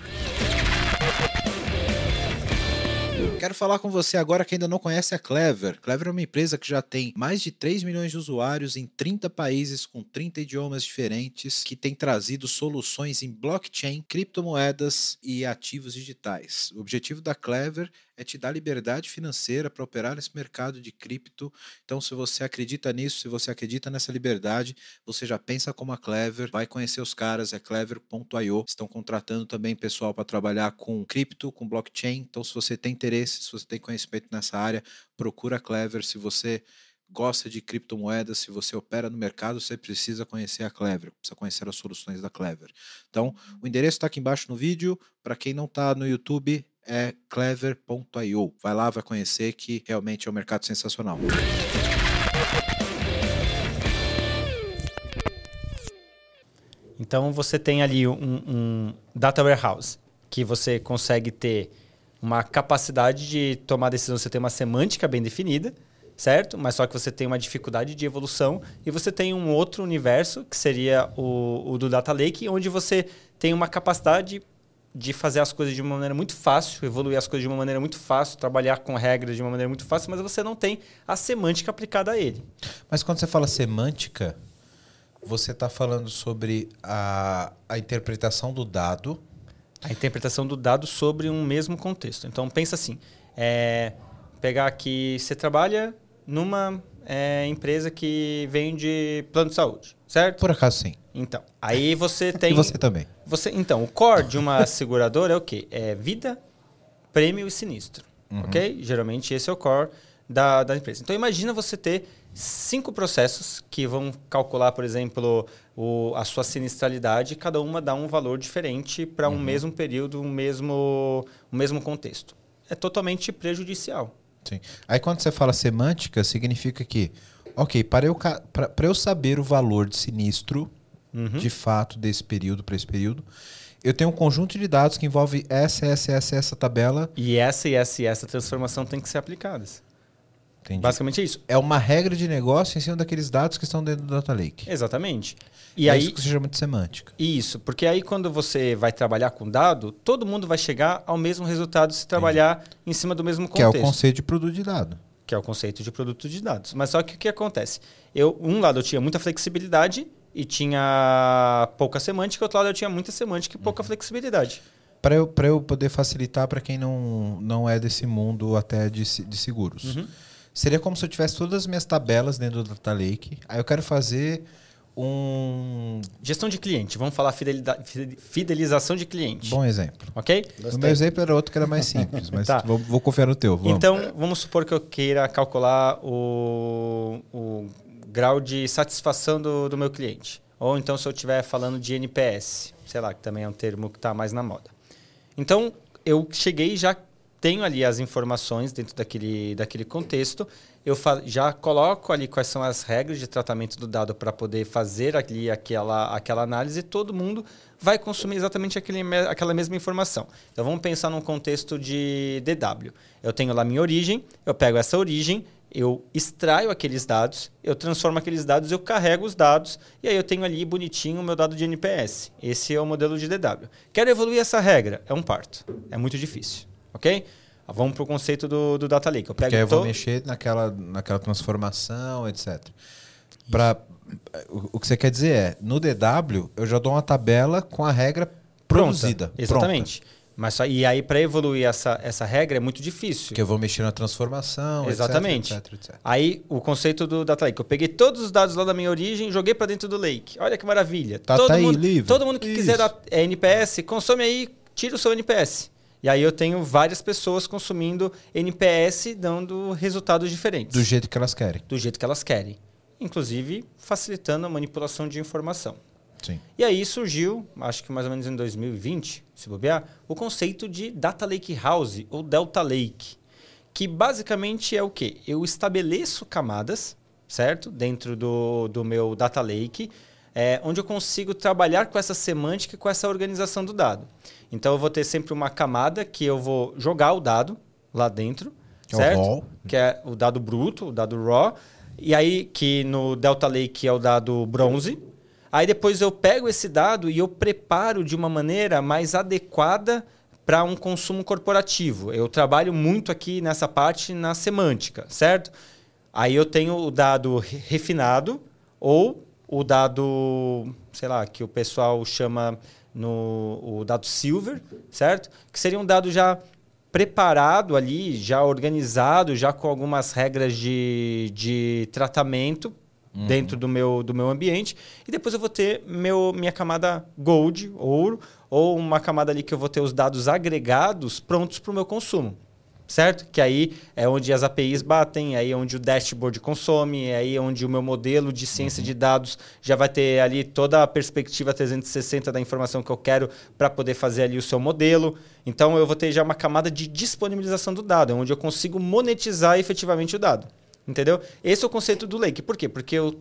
Quero falar com você agora que ainda não conhece a Clever. Clever é uma empresa que já tem mais de 3 milhões de usuários em 30 países com 30 idiomas diferentes, que tem trazido soluções em blockchain, criptomoedas e ativos digitais. O objetivo da Clever é te dar liberdade financeira para operar nesse mercado de cripto. Então, se você acredita nisso, se você acredita nessa liberdade, você já pensa como a Clever, vai conhecer os caras, é clever.io. Estão contratando também pessoal para trabalhar com cripto, com blockchain. Então, se você tem interesse, se você tem conhecimento nessa área, procura a Clever. Se você gosta de criptomoedas, se você opera no mercado, você precisa conhecer a Clever, precisa conhecer as soluções da Clever. Então, o endereço está aqui embaixo no vídeo. Para quem não está no YouTube, é clever.io. Vai lá, vai conhecer, que realmente é um mercado sensacional. Então você tem ali um data warehouse, que você consegue ter uma capacidade de tomar decisão, você tem uma semântica bem definida, certo? Mas só que você tem uma dificuldade de evolução, e você tem um outro universo, que seria o do Data Lake, onde você tem uma capacidade de fazer as coisas de uma maneira muito fácil, evoluir as coisas de uma maneira muito fácil, trabalhar com regras de uma maneira muito fácil, mas você não tem a semântica aplicada a ele. Mas quando você fala semântica, você está falando sobre a interpretação do dado. A interpretação do dado sobre um mesmo contexto. Então, pensa assim, pegar aqui, você trabalha numa empresa que vende plano de saúde, certo? Por acaso, sim. Então, aí você tem... E você também. Então, o core de uma seguradora é o quê? É vida, prêmio e sinistro, ok? Geralmente esse é o core da empresa. Então, imagina você ter 5 processos que vão calcular, por exemplo, a sua sinistralidade, e cada uma dá um valor diferente para um mesmo período, um mesmo contexto. É totalmente prejudicial. Sim. Aí quando você fala semântica, significa que, ok, para eu saber o valor de sinistro, de fato, desse período para esse período, eu tenho um conjunto de dados que envolve essa tabela. E essa transformação tem que ser aplicadas. Entendi. Basicamente é isso. É uma regra de negócio em cima daqueles dados que estão dentro do Data Lake. Exatamente. E é aí, isso que se chama de semântica. Isso, porque aí quando você vai trabalhar com dado, todo mundo vai chegar ao mesmo resultado se trabalhar em cima do mesmo contexto. Que é o conceito de produto de dado. Que é o conceito de produto de dados. Mas só que o que acontece? Um lado eu tinha muita flexibilidade e tinha pouca semântica, outro lado eu tinha muita semântica e pouca flexibilidade. Para eu poder facilitar para quem não é desse mundo até de seguros. Seria como se eu tivesse todas as minhas tabelas dentro do Data Lake. Aí eu quero fazer gestão de cliente. Vamos falar fidelização de cliente. Bom exemplo. Ok? Gostei. O meu exemplo era outro que era mais simples, mas tá. vou confiar no teu. Vamos. Então, vamos supor que eu queira calcular o grau de satisfação do meu cliente. Ou então se eu estiver falando de NPS, sei lá, que também é um termo que está mais na moda. Então, eu cheguei e já tenho ali as informações dentro daquele contexto. Eu já coloco ali quais são as regras de tratamento do dado para poder fazer ali aquela análise, e todo mundo vai consumir exatamente aquela mesma informação. Então, vamos pensar num contexto de DW. Eu tenho lá minha origem, eu pego essa origem, eu extraio aqueles dados, eu transformo aqueles dados, eu carrego os dados, e aí eu tenho ali bonitinho o meu dado de NPS. Esse é o modelo de DW. Quero evoluir essa regra? É um parto. É muito difícil. Ok? Vamos para o conceito do Data Lake. Porque aí eu vou mexer naquela transformação, etc. O que você quer dizer é, no DW, eu já dou uma tabela com a regra produzida. Exatamente. Pronta. Mas e aí, para evoluir essa regra, é muito difícil. Que eu vou mexer na transformação, exatamente. etc. Aí, o conceito do Data Lake. Eu peguei todos os dados lá da minha origem e joguei para dentro do Lake. Olha que maravilha. Tá aí, livre. Todo mundo que quiser dar NPS, consome aí, tira o seu NPS. E aí eu tenho várias pessoas consumindo NPS, dando resultados diferentes. Do jeito que elas querem. Do jeito que elas querem. Inclusive, facilitando a manipulação de informação. Sim. E aí surgiu, acho que mais ou menos em 2020, se bobear, o conceito de Data Lake House, ou Delta Lake. Que basicamente é o quê? Eu estabeleço camadas, certo? Dentro do meu Data Lake, onde eu consigo trabalhar com essa semântica e com essa organização do dado. Então, eu vou ter sempre uma camada que eu vou jogar o dado lá dentro, certo? O raw. Que é o dado bruto, o dado raw. E aí, que no Delta Lake é o dado bronze. Aí depois eu pego esse dado e eu preparo de uma maneira mais adequada para um consumo corporativo. Eu trabalho muito aqui nessa parte na semântica, certo? Aí eu tenho o dado refinado ou o dado, sei lá, que o pessoal chama o dado silver, certo? Que seria um dado já preparado ali, já organizado, já com algumas regras de tratamento dentro do meu ambiente. E depois eu vou ter minha camada gold, ouro, ou uma camada ali que eu vou ter os dados agregados prontos para o meu consumo. Certo? Que aí é onde as APIs batem, aí é onde o dashboard consome, é aí onde o meu modelo de ciência de dados já vai ter ali toda a perspectiva 360 da informação que eu quero para poder fazer ali o seu modelo. Então eu vou ter já uma camada de disponibilização do dado, onde eu consigo monetizar efetivamente o dado. Entendeu? Esse é o conceito do Lake. Por quê? Porque eu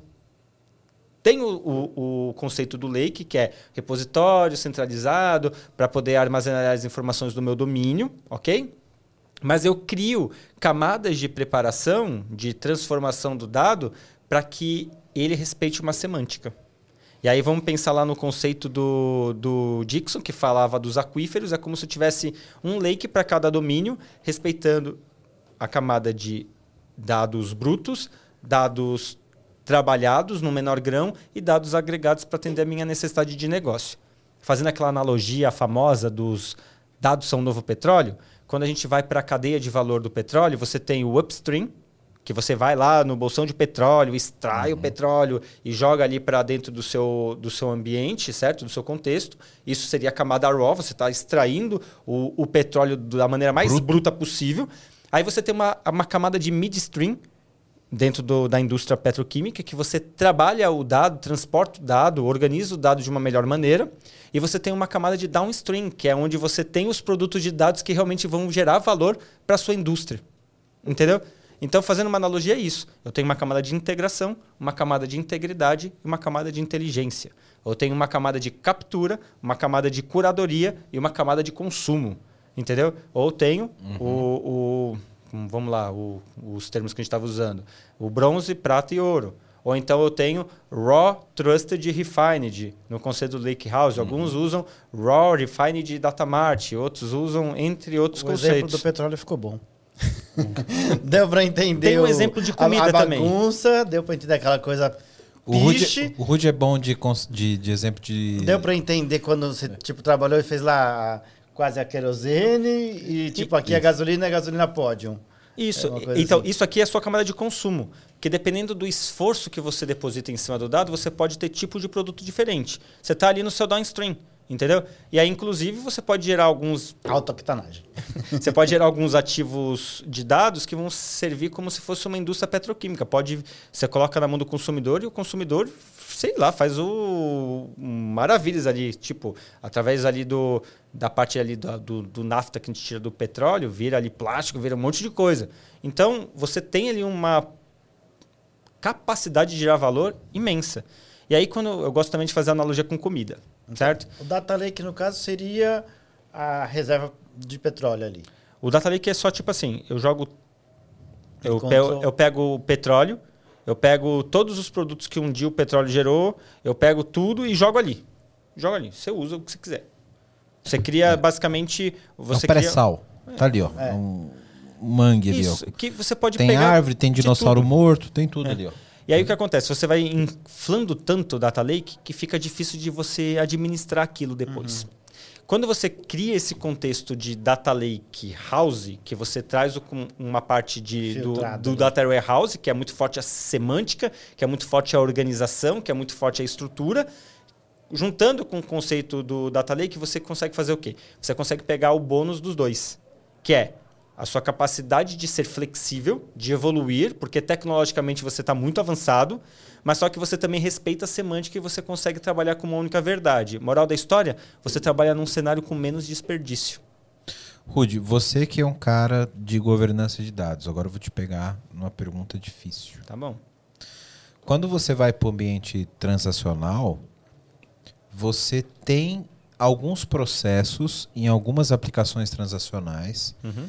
tenho o conceito do Lake, que é repositório centralizado para poder armazenar as informações do meu domínio, ok? Mas eu crio camadas de preparação, de transformação do dado, para que ele respeite uma semântica. E aí vamos pensar lá no conceito do Dixon, que falava dos aquíferos. É como se eu tivesse um lake para cada domínio, respeitando a camada de dados brutos, dados trabalhados no menor grão e dados agregados para atender a minha necessidade de negócio. Fazendo aquela analogia famosa dos dados são o novo petróleo, quando a gente vai para a cadeia de valor do petróleo, você tem o upstream, que você vai lá no bolsão de petróleo, extrai o petróleo e joga ali para dentro do seu ambiente, certo? Do seu contexto. Isso seria a camada raw, você está extraindo o petróleo da maneira mais bruta possível. Aí você tem uma camada de midstream, dentro da indústria petroquímica, que você trabalha o dado, transporta o dado, organiza o dado de uma melhor maneira. E você tem uma camada de downstream, que é onde você tem os produtos de dados que realmente vão gerar valor para a sua indústria. Entendeu? Então, fazendo uma analogia, é isso. Eu tenho uma camada de integração, uma camada de integridade e uma camada de inteligência. Eu tenho uma camada de captura, uma camada de curadoria e uma camada de consumo. Entendeu? Ou tenho vamos lá, os termos que a gente estava usando. O bronze, prata e ouro. Ou então eu tenho Raw, Trusted e Refined, no conceito do Lakehouse. Alguns usam Raw, Refined e Data Mart, outros usam, entre outros conceitos. O exemplo do petróleo ficou bom. Deu para entender. Tem um exemplo de comida também. A bagunça, deu para entender aquela coisa... O Rude é bom de exemplo de... Deu para entender quando você trabalhou e fez lá... quase a querosene e aqui a gasolina Podium. Isso. Então, isso aqui é a sua camada de consumo. Que dependendo do esforço que você deposita em cima do dado, você pode ter tipo de produto diferente. Você está ali no seu downstream, entendeu? E aí, inclusive, você pode gerar alguns... Autoctanagem. Você pode gerar alguns ativos de dados que vão servir como se fosse uma indústria petroquímica. Você coloca na mão do consumidor e o consumidor, sei lá, faz maravilhas ali. Através ali da parte ali do nafta que a gente tira do petróleo, vira ali plástico, vira um monte de coisa. Então, você tem ali uma capacidade de gerar valor imensa. E aí, eu gosto também de fazer analogia com comida, certo? O Data Lake, no caso, seria a reserva de petróleo ali. O Data Lake é só assim, eu pego o petróleo, eu pego todos os produtos que um dia o petróleo gerou, eu pego tudo e jogo ali. Você usa o que você quiser. Você cria basicamente... pré-sal. Tá ali, ó. Um mangue ali, Isso, que você pode tem pegar... árvore, tem dinossauro morto, tem tudo ali, ó. E aí o que acontece? Você vai inflando tanto o Data Lake que fica difícil de você administrar aquilo depois. Quando você cria esse contexto de Data Lake House, que você traz uma parte do Data Warehouse, que é muito forte a semântica, que é muito forte a organização, que é muito forte a estrutura, juntando com o conceito do Data Lake, você consegue fazer o quê? Você consegue pegar o bônus dos dois, que é a sua capacidade de ser flexível, de evoluir, porque tecnologicamente você está muito avançado, mas só que você também respeita a semântica e você consegue trabalhar com uma única verdade. Moral da história, você trabalha num cenário com menos desperdício. Rude, você que é um cara de governança de dados, agora eu vou te pegar numa pergunta difícil. Tá bom. Quando você vai para o ambiente transacional, você tem alguns processos em algumas aplicações transacionais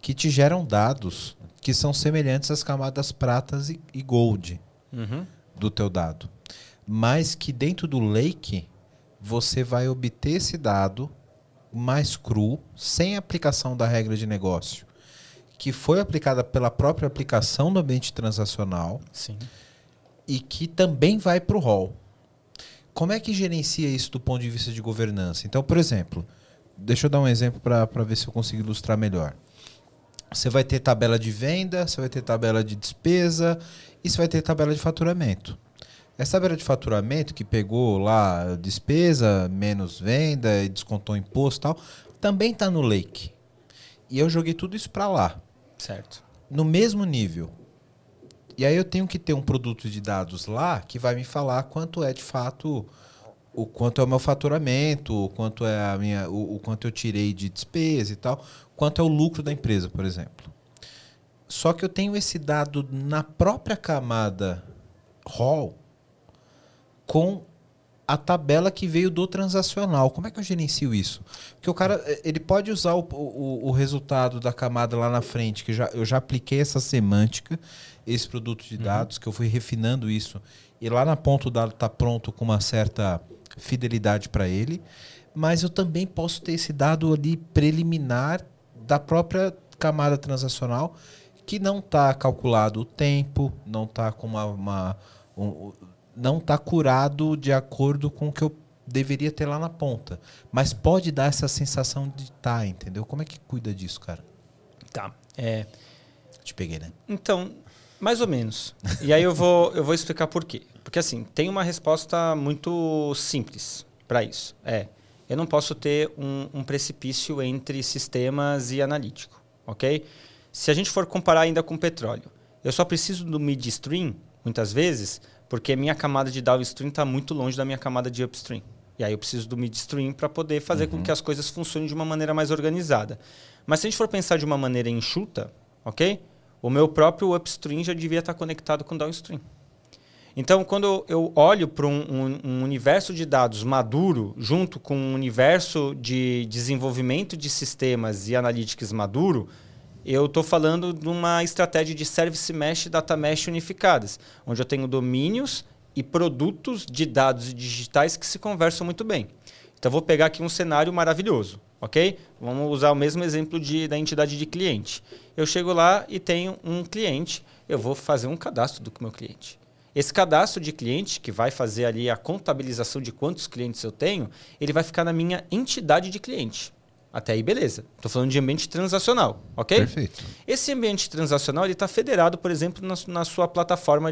que te geram dados que são semelhantes às camadas pratas e gold do teu dado. Mas que dentro do lake você vai obter esse dado mais cru, sem aplicação da regra de negócio, que foi aplicada pela própria aplicação do ambiente transacional. Sim. E que também vai para o hall. Como é que gerencia isso do ponto de vista de governança? Então, por exemplo, deixa eu dar um exemplo para ver se eu consigo ilustrar melhor. Você vai ter tabela de venda, você vai ter tabela de despesa e você vai ter tabela de faturamento. Essa tabela de faturamento que pegou lá despesa, menos venda, e descontou imposto e tal, também está no lake. E eu joguei tudo isso para lá. Certo. No mesmo nível. E aí eu tenho que ter um produto de dados lá que vai me falar quanto é de fato, o quanto é o meu faturamento, o quanto é o quanto eu tirei de despesa e tal, quanto é o lucro da empresa, por exemplo. Só que eu tenho esse dado na própria camada hall com a tabela que veio do transacional. Como é que eu gerencio isso? Porque o cara ele pode usar o resultado da camada lá na frente, que eu já apliquei essa semântica, esse produto de dados, que eu fui refinando isso, e lá na ponta o dado está pronto com uma certa fidelidade para ele, mas eu também posso ter esse dado ali preliminar da própria camada transacional, que não está calculado o tempo, não está com não está curado de acordo com o que eu deveria ter lá na ponta. Mas pode dar essa sensação de estar, entendeu? Como é que cuida disso, cara? Tá. Te peguei, né? Então, mais ou menos. E aí eu vou explicar por quê. Porque assim, tem uma resposta muito simples para isso. Eu não posso ter um precipício entre sistemas e analítico, ok? Se a gente for comparar ainda com petróleo, eu só preciso do midstream, muitas vezes, porque minha camada de downstream está muito longe da minha camada de upstream. E aí eu preciso do midstream para poder fazer com que as coisas funcionem de uma maneira mais organizada. Mas se a gente for pensar de uma maneira enxuta, ok? O meu próprio upstream já devia estar conectado com o downstream. Então, quando eu olho para um universo de dados maduro, junto com um universo de desenvolvimento de sistemas e analytics maduro, eu estou falando de uma estratégia de Service Mesh e Data Mesh unificadas, onde eu tenho domínios e produtos de dados digitais que se conversam muito bem. Então, eu vou pegar aqui um cenário maravilhoso, ok? Vamos usar o mesmo exemplo da entidade de cliente. Eu chego lá e tenho um cliente, eu vou fazer um cadastro do meu cliente. Esse cadastro de cliente, que vai fazer ali a contabilização de quantos clientes eu tenho, ele vai ficar na minha entidade de cliente. Até aí, beleza. Estou falando de ambiente transacional, ok? Perfeito. Esse ambiente transacional está federado, por exemplo, na sua plataforma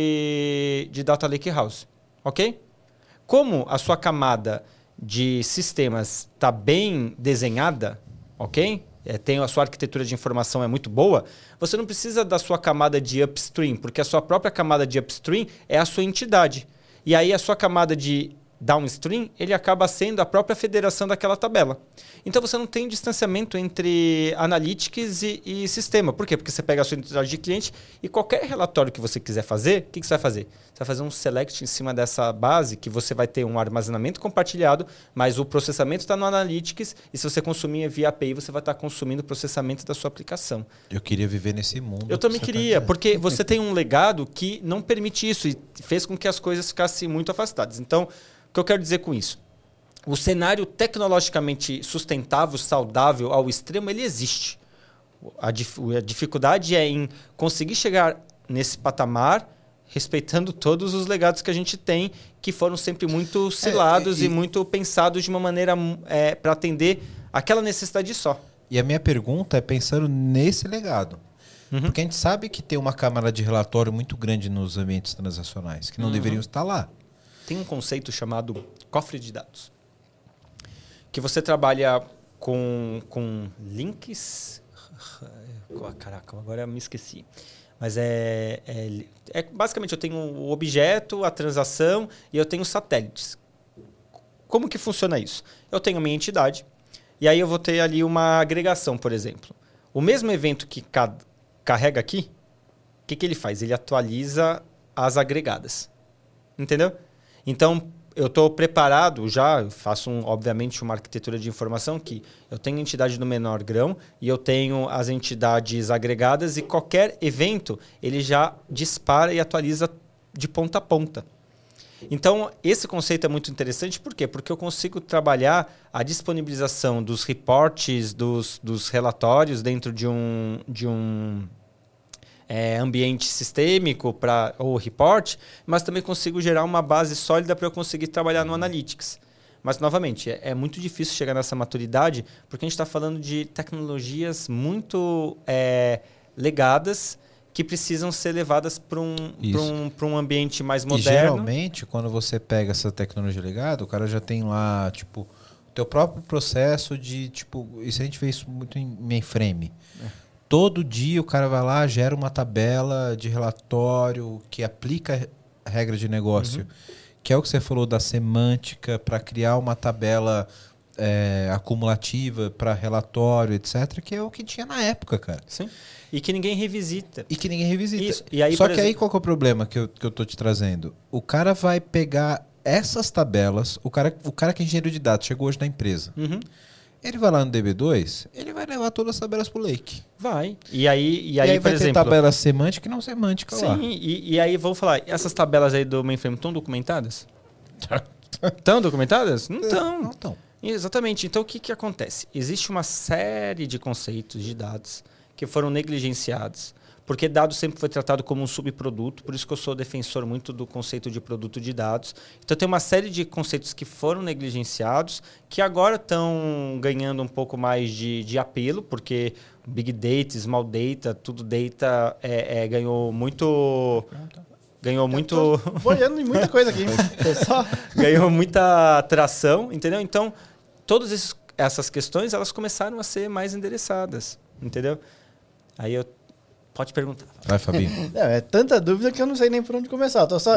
de Data Lakehouse, ok? Como a sua camada de sistemas está bem desenhada, ok? A sua arquitetura de informação é muito boa, você não precisa da sua camada de upstream, porque a sua própria camada de upstream é a sua entidade. E aí a sua camada de downstream, ele acaba sendo a própria federação daquela tabela. Então você não tem distanciamento entre analytics e sistema. Por quê? Porque você pega a sua entidade de cliente e qualquer relatório que você quiser fazer, o que você vai fazer? Você vai fazer um select em cima dessa base, que você vai ter um armazenamento compartilhado, mas o processamento está no analytics, e se você consumir via API, você vai estar consumindo o processamento da sua aplicação. Eu queria viver nesse mundo. Eu também queria, porque você tem um legado que não permite isso e fez com que as coisas ficassem muito afastadas. Então, o que eu quero dizer com isso? O cenário tecnologicamente sustentável, saudável ao extremo, ele existe. A dificuldade é em conseguir chegar nesse patamar respeitando todos os legados que a gente tem, que foram sempre muito selados e muito pensados de uma maneira para atender aquela necessidade só. E a minha pergunta é pensando nesse legado. Porque a gente sabe que tem uma câmara de relatório muito grande nos ambientes transacionais, que não deveriam estar lá. Tem um conceito chamado cofre de dados, que você trabalha com links. Caraca, agora eu me esqueci. Mas basicamente eu tenho o objeto, a transação e eu tenho satélites. Como que funciona isso? Eu tenho a minha entidade e aí eu vou ter ali uma agregação, por exemplo. O mesmo evento que carrega aqui, o que ele faz? Ele atualiza as agregadas. Entendeu? Então, eu estou preparado já, faço obviamente uma arquitetura de informação que eu tenho a entidade do menor grão e eu tenho as entidades agregadas e qualquer evento ele já dispara e atualiza de ponta a ponta. Então, esse conceito é muito interessante, por quê? Porque eu consigo trabalhar a disponibilização dos reportes, dos relatórios dentro de um ambiente sistêmico ou report, mas também consigo gerar uma base sólida para eu conseguir trabalhar no Analytics. Mas, novamente, é muito difícil chegar nessa maturidade, porque a gente está falando de tecnologias muito legadas, que precisam ser levadas para um ambiente mais moderno. E geralmente, quando você pega essa tecnologia legada, o cara já tem lá, tipo, o teu próprio processo de, tipo, isso a gente vê isso muito em mainframe. Todo dia o cara vai lá, gera uma tabela de relatório que aplica a regra de negócio, que é o que você falou da semântica, para criar uma tabela acumulativa para relatório, etc., que é o que tinha na época, cara. Sim. E que ninguém revisita. Isso. E aí, só que aí qual que é o problema que eu tô te trazendo? O cara vai pegar essas tabelas, o cara que é engenheiro de dados, chegou hoje na empresa. Ele vai lá no DB2, ele vai levar todas as tabelas pro Lake. Vai. E aí vai por exemplo, ter tabela semântica e não semântica lá. Sim, e aí vamos falar, essas tabelas aí do mainframe estão documentadas? Estão documentadas? Não estão. Não estão. Exatamente. Então, o que acontece? Existe uma série de conceitos de dados que foram negligenciados, porque dado sempre foi tratado como um subproduto, por isso que eu sou defensor muito do conceito de produto de dados. Então, tem uma série de conceitos que foram negligenciados, que agora estão ganhando um pouco mais de apelo, porque Big Data, Small Data, tudo data ganhou muito... Ganhou muito... Tô boiando em muita coisa aqui. Só... Ganhou muita atração, entendeu? Então, todas essas questões, elas começaram a ser mais endereçadas, entendeu? Aí pode perguntar. Vai, Fabinho. É tanta dúvida que eu não sei nem por onde começar. Eu tô só...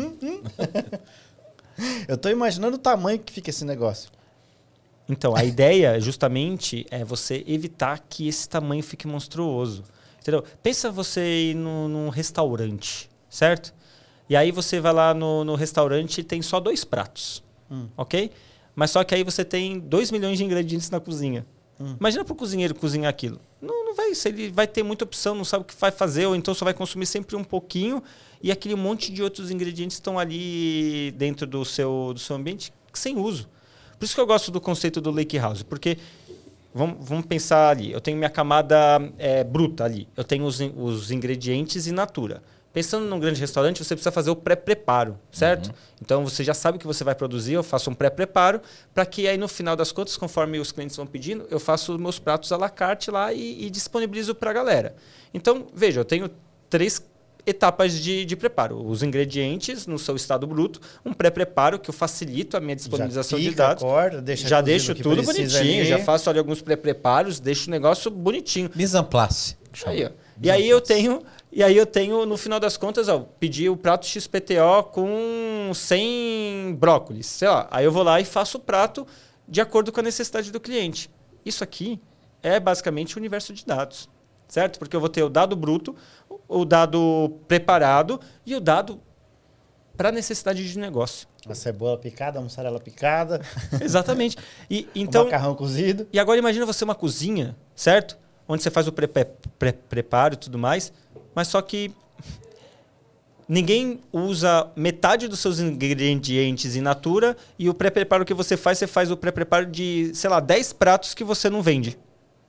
Eu tô imaginando o tamanho que fica esse negócio. Então, a ideia justamente é você evitar que esse tamanho fique monstruoso. Entendeu? Pensa você ir num restaurante, certo? E aí você vai lá no restaurante e tem só 2 pratos, ok? Mas só que aí você tem 2 milhões de ingredientes na cozinha. Imagina para o cozinheiro cozinhar aquilo. Não vai ser, ele vai ter muita opção, não sabe o que vai fazer, ou então só vai consumir sempre um pouquinho e aquele monte de outros ingredientes estão ali dentro do seu ambiente sem uso. Por isso que eu gosto do conceito do Lake House, porque vamos pensar ali, eu tenho minha camada bruta ali, eu tenho os ingredientes in natura. Pensando num grande restaurante, você precisa fazer o pré-preparo, certo? Então, você já sabe o que você vai produzir, eu faço um pré-preparo, para que aí, no final das contas, conforme os clientes vão pedindo, eu faço os meus pratos à la carte lá e disponibilizo para a galera. Então, veja, eu tenho 3 etapas de preparo. Os ingredientes no seu estado bruto, um pré-preparo que eu facilito a minha disponibilização de dados. Corta, já deixo tudo bonitinho, ali. já faço ali alguns pré-preparos, deixo o negócio bonitinho. Mise en place. Aí, ó. E aí eu tenho, no final das contas, pedi o prato XPTO com 100 brócolis, sei lá. Aí eu vou lá e faço o prato de acordo com a necessidade do cliente. Isso aqui é basicamente o universo de dados, certo? Porque eu vou ter o dado bruto, o dado preparado e o dado para necessidade de negócio. A cebola picada, a mussarela picada. Exatamente. Então, o macarrão cozido. E agora imagina você uma cozinha, certo? Onde você faz o preparo e tudo mais, mas só que ninguém usa metade dos seus ingredientes in natura e o pré-preparo que você faz o pré-preparo de, sei lá, 10 pratos que você não vende.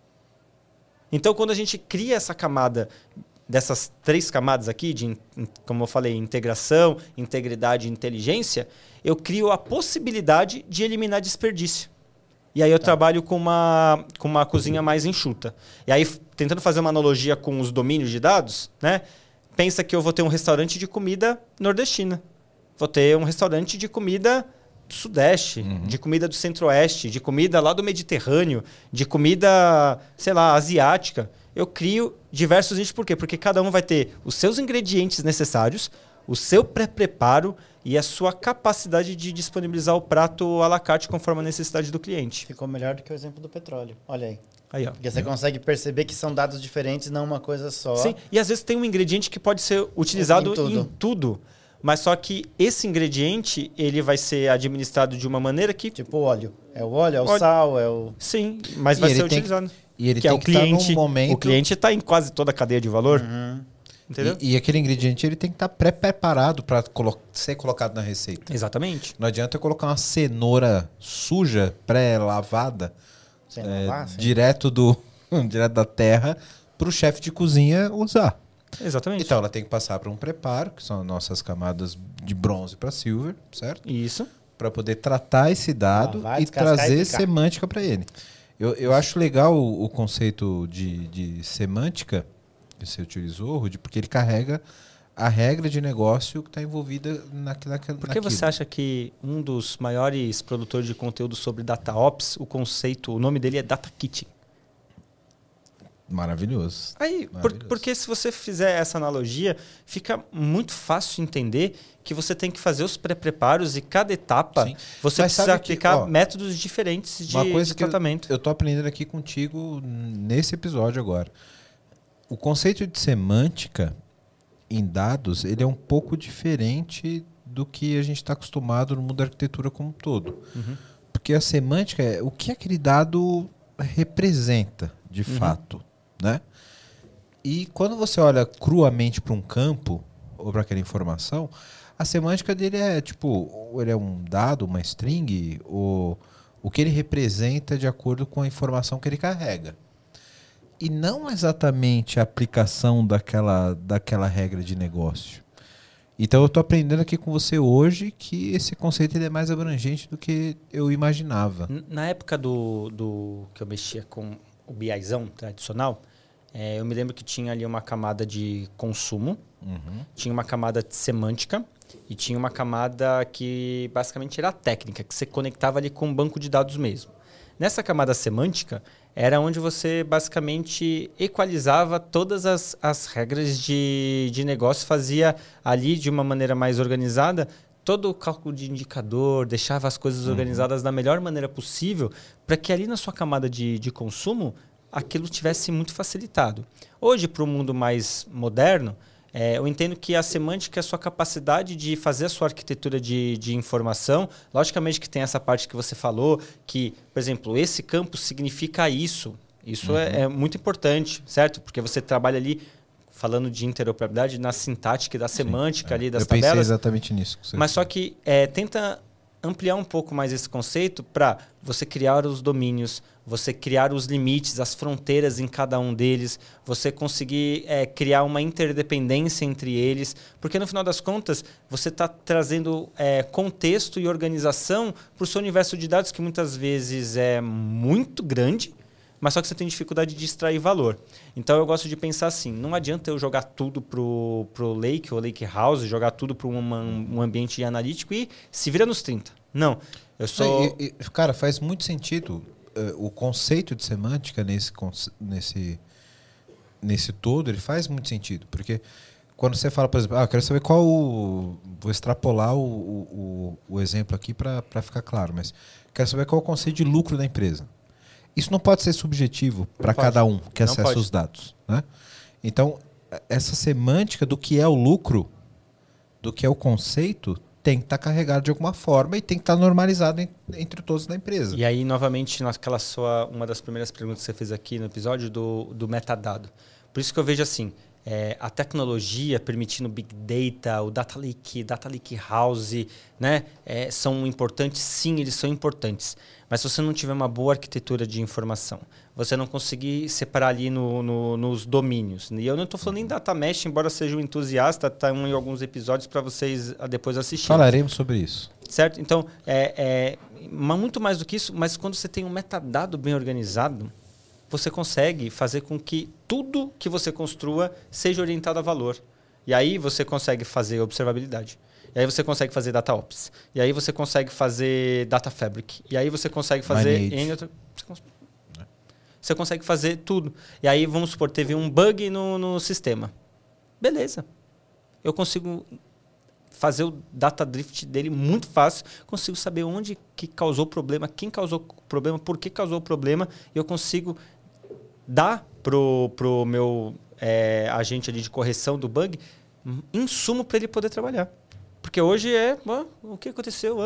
Então, quando a gente cria essa camada, dessas 3 camadas aqui, como eu falei, integração, integridade e inteligência, eu crio a possibilidade de eliminar desperdício. E aí eu trabalho com uma cozinha mais enxuta. E aí, tentando fazer uma analogia com os domínios de dados, né? Pensa que eu vou ter um restaurante de comida nordestina. Vou ter um restaurante de comida do Sudeste, de comida do Centro-Oeste, de comida lá do Mediterrâneo, de comida, sei lá, asiática. Eu crio diversos nichos. Por quê? Porque cada um vai ter os seus ingredientes necessários, o seu pré-preparo e a sua capacidade de disponibilizar o prato à la carte conforme a necessidade do cliente. Ficou melhor do que o exemplo do petróleo. Olha aí. Aí, ó. Porque você consegue perceber que são dados diferentes, não uma coisa só. Sim, e às vezes tem um ingrediente que pode ser utilizado em tudo. mas só que esse ingrediente ele vai ser administrado de uma maneira que... Tipo óleo. É o óleo, é o sal, é o... Sim, mas E vai ele ser tem utilizado. E ele que tem é o cliente. Estar num momento... O cliente está em quase toda a cadeia de valor. Entendeu? E aquele ingrediente ele tem que estar pré-preparado para ser colocado na receita. Exatamente. Não adianta eu colocar uma cenoura suja, pré-lavada, Sem lavar, sem- direto da terra, para o chefe de cozinha usar. Exatamente. Então ela tem que passar por um preparo, que são nossas camadas de bronze para silver, certo? Isso. Para poder tratar esse dado Lavar, e descascar e trazer picar. semântica para ele. Eu acho legal o conceito de semântica que você utilizou, Rudy, porque ele carrega a regra de negócio que está envolvida naquilo. Por que você acha que um dos maiores produtores de conteúdo sobre DataOps, o nome dele é Data Kitchen? Maravilhoso. Aí, porque se você fizer essa analogia, fica muito fácil entender que você tem que fazer os pré-preparos e cada etapa Sim. você Mas precisa sabe que, aplicar ó, métodos diferentes uma coisa de que tratamento. eu tô aprendendo aqui contigo nesse episódio agora. O conceito de semântica em dados, ele é um pouco diferente do que a gente está acostumado no mundo da arquitetura como um todo. Porque a semântica é o que aquele dado representa, de fato, né? E quando você olha cruamente para um campo ou para aquela informação, a semântica dele é tipo, ele é um dado, uma string, ou o que ele representa de acordo com a informação que ele carrega. E não exatamente a aplicação daquela regra de negócio. Então eu estou aprendendo aqui com você hoje que esse conceito ele é mais abrangente do que eu imaginava. Na época do que eu mexia com o BIzão tradicional, eu me lembro que tinha ali uma camada de consumo, tinha uma camada de semântica e tinha uma camada que basicamente era técnica, que você conectava ali com um banco de dados mesmo. Nessa camada semântica era onde você basicamente equalizava todas as regras de negócio, fazia ali de uma maneira mais organizada todo o cálculo de indicador, deixava as coisas organizadas da melhor maneira possível para que ali na sua camada de consumo aquilo tivesse muito facilitado. Hoje, para o mundo mais moderno, eu entendo que a semântica é a sua capacidade de fazer a sua arquitetura de informação. Logicamente que tem essa parte que você falou, que, por exemplo, esse campo significa isso. Isso é muito importante, certo? Porque você trabalha ali, falando de interoperabilidade, na sintática e da semântica ali das tabelas. Eu pensei exatamente nisso. Mas só que tenta ampliar um pouco mais esse conceito para você criar os domínios, você criar os limites, as fronteiras em cada um deles, você conseguir criar uma interdependência entre eles, porque no final das contas você está trazendo contexto e organização para o seu universo de dados que muitas vezes é muito grande, mas só que você tem dificuldade de extrair valor. Então eu gosto de pensar assim, não adianta eu jogar tudo pro Lake ou Lake House, jogar tudo para um ambiente analítico e se vira nos 30. Não, eu sou... Cara, faz muito sentido o conceito de semântica nesse todo, ele faz muito sentido, porque quando você fala, por exemplo, eu quero saber vou extrapolar o exemplo aqui para ficar claro, mas quero saber qual é o conceito de lucro da empresa. Isso não pode ser subjetivo para cada um que acessa os dados, né? Então, essa semântica do que é o lucro, do que é o conceito, tem que estar carregado de alguma forma e tem que estar normalizado entre todos da empresa. E aí, novamente, uma das primeiras perguntas que você fez aqui no episódio do metadado. Por isso que eu vejo assim, a tecnologia permitindo Big Data, o Data Lake House, né, são importantes? Sim, eles são importantes. Mas se você não tiver uma boa arquitetura de informação, você não conseguir separar ali nos domínios. E eu não estou falando nem Data Mesh, embora seja um entusiasta, está em alguns episódios para vocês depois assistirem. Falaremos sobre isso. Certo? Então, muito mais do que isso, mas quando você tem um metadado bem organizado, você consegue fazer com que tudo que você construa seja orientado a valor. E aí você consegue fazer observabilidade. E aí você consegue fazer DataOps. E aí você consegue fazer Data Fabric. E aí você consegue fazer... Você consegue fazer tudo. E aí, vamos supor, teve um bug no sistema. Beleza. Eu consigo fazer o data drift dele muito fácil. Consigo saber onde que causou o problema, quem causou o problema, por que causou o problema. E eu consigo dar pro meu agente ali de correção do bug insumo para ele poder trabalhar. Porque hoje o que aconteceu?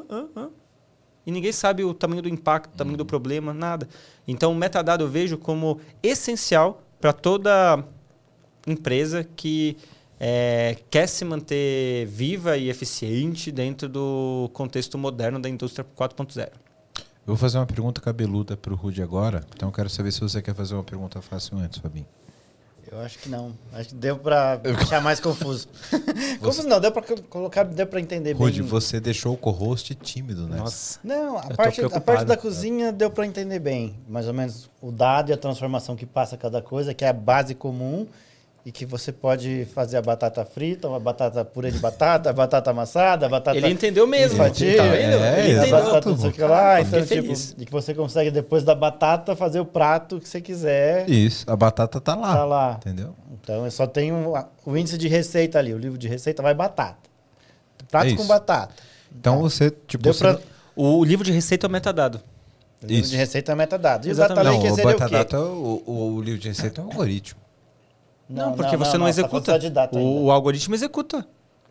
E ninguém sabe o tamanho do impacto, o tamanho do problema, nada. Então, o metadado eu vejo como essencial para toda empresa que quer se manter viva e eficiente dentro do contexto moderno da indústria 4.0. Eu vou fazer uma pergunta cabeluda para o Rudy agora, então eu quero saber se você quer fazer uma pergunta fácil antes, Fabinho. Eu acho que não. Acho que deu pra deixar mais confuso. Confuso não, deu pra entender Rudy, bem. você deixou o co-host tímido, né? Nossa. Não, Eu tô a parte preocupado. da cozinha deu pra entender bem. Mais ou menos o dado e a transformação que passa cada coisa, que é a base comum e que você pode fazer a batata frita, a batata purê de batata, a batata amassada, a batata... Ele entendeu mesmo. Fatia, Tá vendo? Ele a entendeu. batata não sei o que lá. Fiquei Então, tipo, feliz. e que você consegue, depois da batata, fazer o prato que você quiser. Isso, a batata tá lá. Tá lá. Entendeu? Então, eu só tenho o índice de receita ali. O livro de receita vai batata. Pratos É com isso. batata. Então Tá. você, tipo, Deu você pra... O livro de receita é o metadado. O livro Isso. de receita é metadado. E o Exatamente. data não, lake o seria o quê? batadata, o livro de receita é um algoritmo. Não, porque você não tá executa. falando só de data ainda. O algoritmo executa.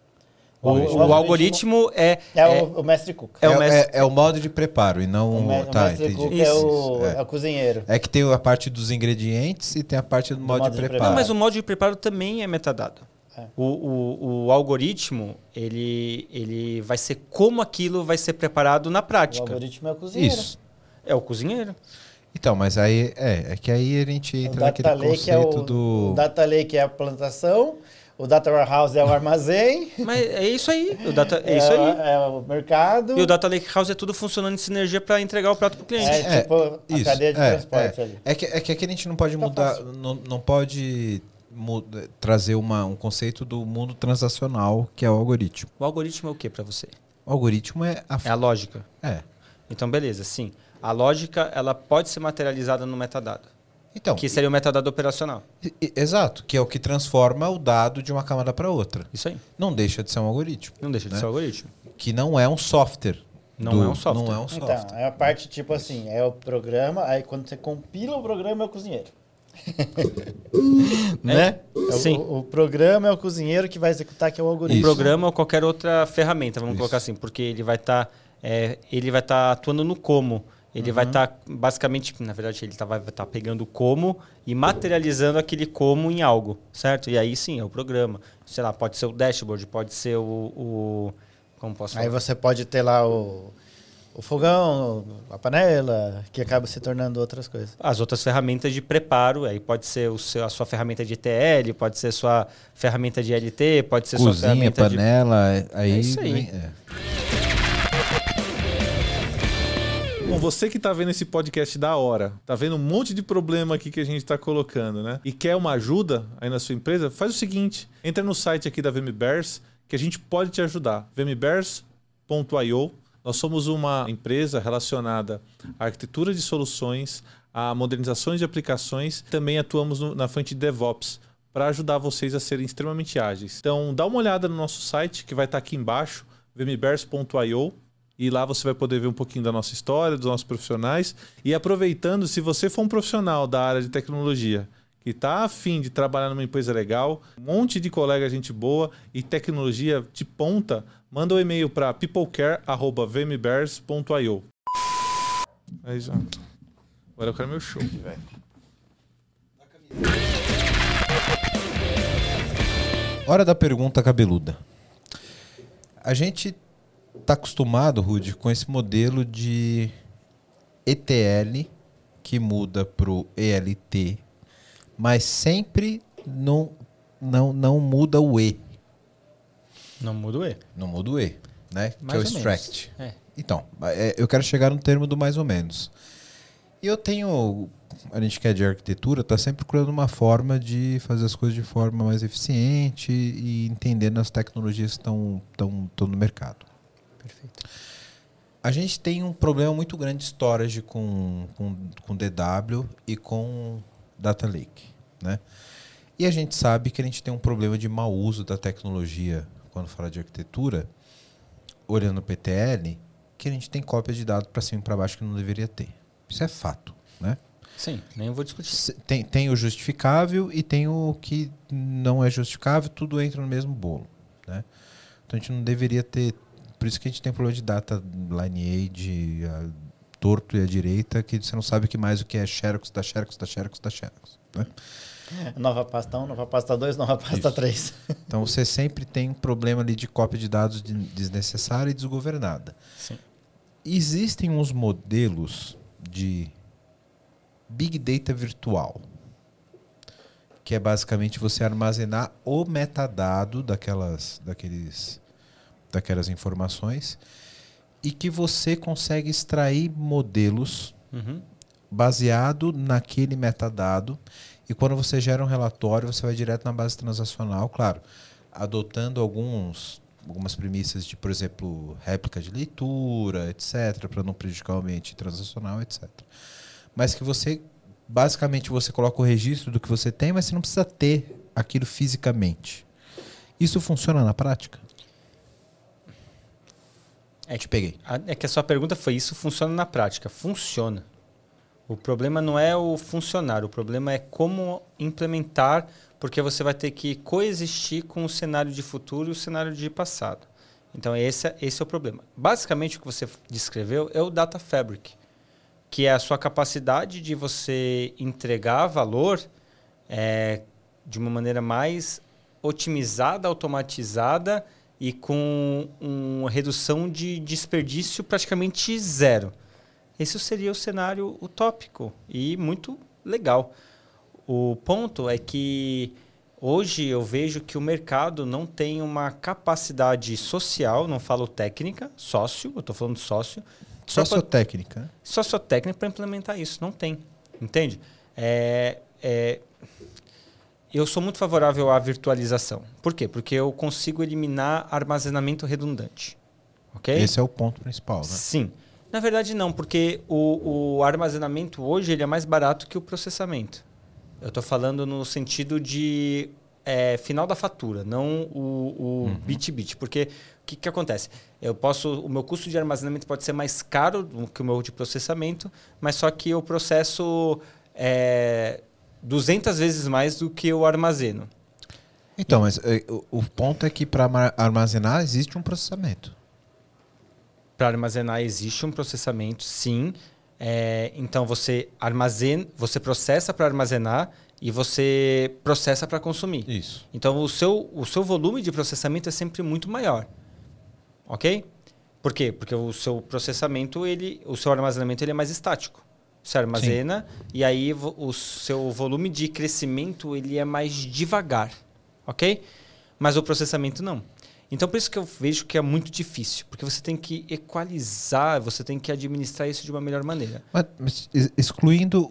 O algoritmo- algoritmo é o mestre Cook. É o mestre- É o modo de preparo e não... O tá, mestre entendi. Cook Isso, é o cozinheiro. É que tem a parte dos ingredientes e tem a parte do modo modo de de preparo. preparo. Não, mas o modo de preparo também é metadado. É. O algoritmo, ele vai ser como aquilo vai ser preparado na O prática. algoritmo é o cozinheiro. Isso. É o cozinheiro. Então, mas aí é que aí a gente O entra data naquele lake conceito o do... data lake é a plantação, o data warehouse é o armazém, Mas é isso aí. É isso aí. é o mercado. E o Data Lake House é tudo funcionando em sinergia para entregar o prato para o cliente. É tipo a isso, cadeia de transporte ali. É que aqui a gente não pode Tá mudar, fácil. não pode trazer um conceito do mundo transacional, que é o algoritmo. O algoritmo é o que para você? O algoritmo é É a lógica. É. Então, beleza, sim. A lógica ela pode ser materializada no metadado, Então, que seria o metadado operacional. exato, que é o que transforma o dado de uma camada para outra. Isso aí. Não deixa de ser um algoritmo, Não deixa de né? ser o algoritmo. que não é um software. Não é um software. Não é um software. Então, é a parte tipo assim, é o programa, aí quando você compila o programa é o cozinheiro. Né? Sim. O programa é o cozinheiro que vai executar, que é o O algoritmo. programa ou qualquer outra ferramenta, vamos Isso. colocar assim, porque ele vai estar atuando no como. Ele vai estar, basicamente, na verdade, ele vai estar pegando o como e materializando aquele como em algo, certo? E aí sim, é o programa. Sei lá, pode ser o dashboard, pode ser como posso falar? Aí você pode ter lá o fogão, a panela, que acaba se tornando outras coisas. As outras ferramentas de preparo, aí pode ser a sua ferramenta de ETL, pode ser a sua ferramenta de LT, pode ser a sua Cozinha, ferramenta panela, aí... É isso aí. Bom, você que tá vendo esse podcast da hora, tá vendo um monte de problema aqui que a gente tá colocando, né? E quer uma ajuda aí na sua empresa, faz o seguinte, entra no site aqui da VMBears, que a gente pode te ajudar, vmbears.io. Nós somos uma empresa relacionada à arquitetura de soluções, a modernizações de aplicações, também atuamos na frente de DevOps, para ajudar vocês a serem extremamente ágeis. Então, dá uma olhada no nosso site, que vai estar aqui embaixo, vmbears.io. E lá você vai poder ver um pouquinho da nossa história, dos nossos profissionais. E aproveitando, se você for um profissional da área de tecnologia que está afim de trabalhar numa empresa legal, um monte de colega, gente boa e tecnologia de ponta, manda um e-mail para peoplecare@vmbears.io. Aí já. Agora eu quero meu show, velho. Hora da pergunta cabeluda. A gente está acostumado, Rudy, com esse modelo de ETL que muda para o ELT, mas sempre não muda o E. Não muda o E. Não muda o E, né? Que é o Mais ou extract. menos. É. Então, eu quero chegar no termo do mais ou menos. E a gente que é de arquitetura, está sempre procurando uma forma de fazer as coisas de forma mais eficiente e entendendo as tecnologias que estão no mercado. Perfeito. A gente tem um problema muito grande de storage com DW e com Data Lake, né? E a gente sabe que a gente tem um problema de mau uso da tecnologia quando fala de arquitetura, olhando o PTL, que a gente tem cópia de dados para cima e para baixo que não deveria ter. Isso é fato, né? Sim, nem vou discutir. Tem o justificável e tem o que não é justificável, tudo entra no mesmo bolo, né? Então Então a gente não deveria ter... Por isso que a gente tem problema de data lineage, torto e à direita, que você não sabe o que é Xerox, da Xerox, da Xerox, da Xerox. Né? Nova pasta 1, nova pasta 2, nova pasta 3. Então você sempre tem um problema ali de cópia de dados desnecessária e desgovernada. Sim. Existem uns modelos de Big Data virtual, que é basicamente você armazenar o metadado daquelas informações e que você consegue extrair modelos baseado naquele metadado, e quando você gera um relatório, você vai direto na base transacional, claro, adotando algumas premissas de, por exemplo, réplica de leitura, etc., para não prejudicar o ambiente transacional, etc. Mas que basicamente você coloca o registro do que você tem, mas você não precisa ter aquilo fisicamente. Isso funciona na prática? Te peguei. É que a sua pergunta foi: isso funciona na prática? Funciona. O problema não é o funcionar, o problema é como implementar, porque você vai ter que coexistir com o cenário de futuro e o cenário de passado. Então, esse é o problema. Basicamente, o que você descreveu é o Data Fabric, que é a sua capacidade de você entregar valor de uma maneira mais otimizada, automatizada e com uma redução de desperdício praticamente zero. Esse seria o cenário utópico e muito legal. O ponto é que hoje eu vejo que o mercado não tem uma capacidade social, não falo técnica, eu estou falando sócio. Sociotécnica. Né? Sociotécnica para implementar isso, não tem. Entende? Eu sou muito favorável à virtualização. Por quê? Porque eu consigo eliminar armazenamento redundante. Okay? Esse é o ponto principal, né? Sim. Na verdade, não, porque o armazenamento hoje ele é mais barato que o processamento. Eu estou falando no sentido de final da fatura, não o bit-bit. Porque o que acontece? O meu custo de armazenamento pode ser mais caro do que o meu de processamento, mas só que eu processo 200 vezes mais do que eu armazeno. Então, mas o ponto é que para armazenar existe um processamento. Para armazenar existe um processamento, sim. Então você processa para armazenar e você processa para consumir. Isso. Então o seu volume de processamento é sempre muito maior. Ok? Por quê? Porque o seu processamento, o seu armazenamento ele é mais estático. Você armazena e aí o seu volume de crescimento ele é mais devagar. Ok? Mas o processamento não. Então, por isso que eu vejo que é muito difícil. Porque você tem que equalizar, você tem que administrar isso de uma melhor maneira. Mas excluindo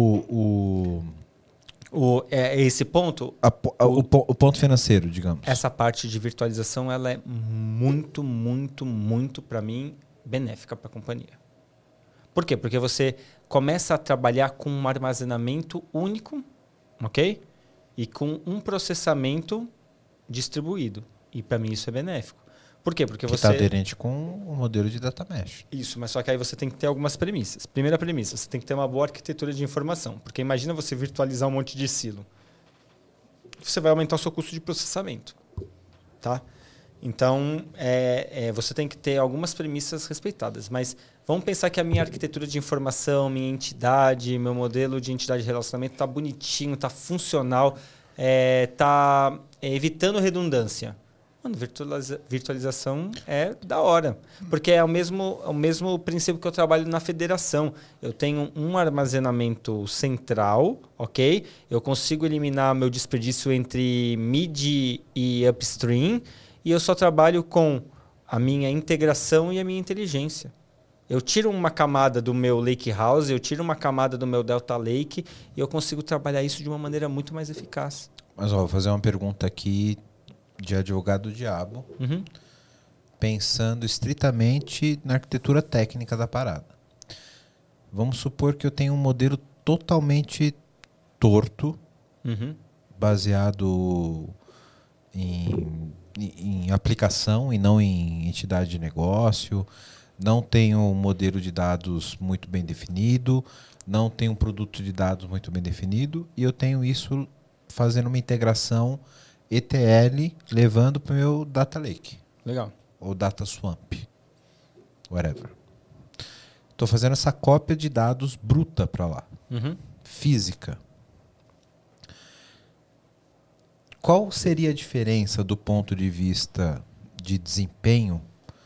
esse ponto... o ponto financeiro, digamos. Essa parte de virtualização ela é muito, muito, muito, para mim, benéfica para a companhia. Por quê? Porque você começa a trabalhar com um armazenamento único, ok? E com um processamento distribuído. E para mim isso é benéfico. Por quê? Porque você você... está aderente com o modelo de data mesh. Isso, mas só que aí você tem que ter algumas premissas. Primeira premissa, você tem que ter uma boa arquitetura de informação. Porque imagina você virtualizar um monte de silo. Você vai aumentar o seu custo de processamento. Tá? Então, você tem que ter algumas premissas respeitadas. Mas vamos pensar que a minha arquitetura de informação, minha entidade, meu modelo de entidade de relacionamento está bonitinho, está funcional, está evitando redundância. Mano, virtualização é da hora. Porque é o mesmo princípio que eu trabalho na federação. Eu tenho um armazenamento central, ok? Eu consigo eliminar meu desperdício entre mid e upstream. E eu só trabalho com a minha integração e a minha inteligência. Eu tiro uma camada do meu Lakehouse, eu tiro uma camada do meu Delta Lake e eu consigo trabalhar isso de uma maneira muito mais eficaz. Mas vou fazer uma pergunta aqui de advogado do diabo, pensando estritamente na arquitetura técnica da parada. Vamos supor que eu tenho um modelo totalmente torto, baseado em aplicação e não em entidade de negócio, não tenho um modelo de dados muito bem definido, não tenho um produto de dados muito bem definido, e eu tenho isso fazendo uma integração ETL, levando para o meu Data Lake. Legal. ou data swamp, whatever. Estou fazendo essa cópia de dados bruta para lá, física. Qual seria a diferença do ponto de vista de desempenho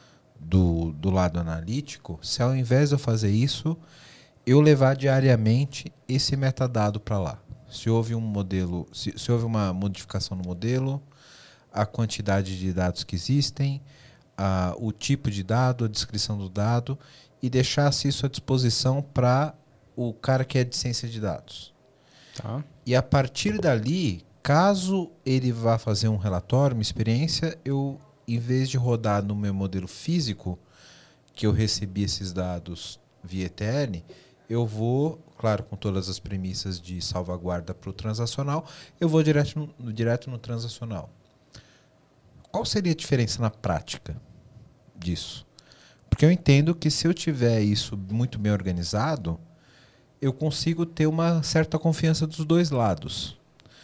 do lado analítico se ao invés de eu fazer isso, eu levar diariamente esse metadado para lá? Se houve um modelo, se houve uma modificação no modelo, a quantidade de dados que existem, o tipo de dado, a descrição do dado, e deixasse isso à disposição para o cara que é de ciência de dados. Tá. E a partir dali, caso ele vá fazer um relatório, uma experiência, eu, em vez de rodar no meu modelo físico, que eu recebi esses dados via ETL, eu vou, claro, com todas as premissas de salvaguarda para o transacional, eu vou direto no transacional. Qual seria a diferença na prática disso? Porque eu entendo que se eu tiver isso muito bem organizado, eu consigo ter uma certa confiança dos dois lados.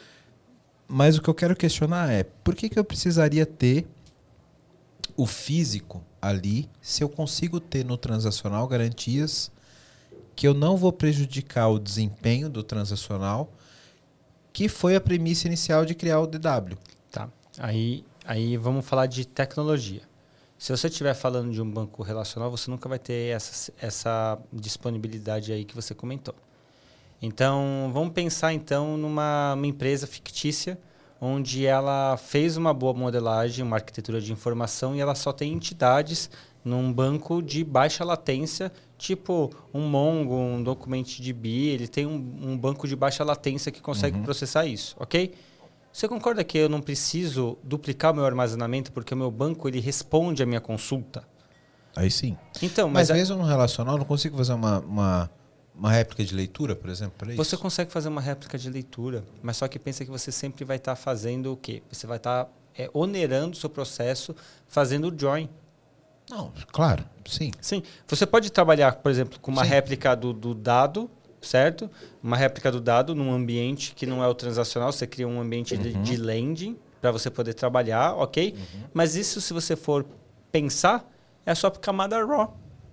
Mas o que eu quero questionar é, por que eu precisaria ter o físico ali se eu consigo ter no transacional garantias que eu não vou prejudicar o desempenho do transacional, que foi a premissa inicial de criar o DW? Tá. Aí vamos falar de tecnologia. Se você estiver falando de um banco relacional, você nunca vai ter essa disponibilidade aí que você comentou. Então, vamos pensar então numa empresa fictícia, onde ela fez uma boa modelagem, uma arquitetura de informação, e ela só tem entidades num banco de baixa latência, tipo um Mongo, um DocumentDB, ele tem um banco de baixa latência que consegue processar isso, ok? Você concorda que eu não preciso duplicar o meu armazenamento porque o meu banco ele responde à minha consulta? Aí sim. Então, mas mesmo no relacional, eu não consigo fazer uma réplica de leitura, por exemplo, para isso? Você consegue fazer uma réplica de leitura, mas só que pensa que você sempre vai estar fazendo o quê? Você vai estar onerando o seu processo fazendo o join. Não, claro, sim. Sim. Você pode trabalhar, por exemplo, com uma Sim. réplica do dado, certo? Uma réplica do dado num ambiente que não é o transacional, você cria um ambiente de landing para você poder trabalhar, ok? Mas isso, se você for pensar, é a sua camada raw.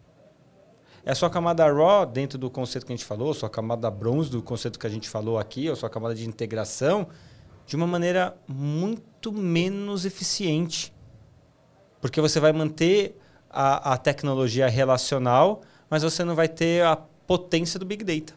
É a sua camada raw dentro do conceito que a gente falou, sua camada bronze do conceito que a gente falou aqui, ou sua camada de integração, de uma maneira muito menos eficiente. Porque você vai manter a tecnologia relacional, mas você não vai ter a potência do Big Data.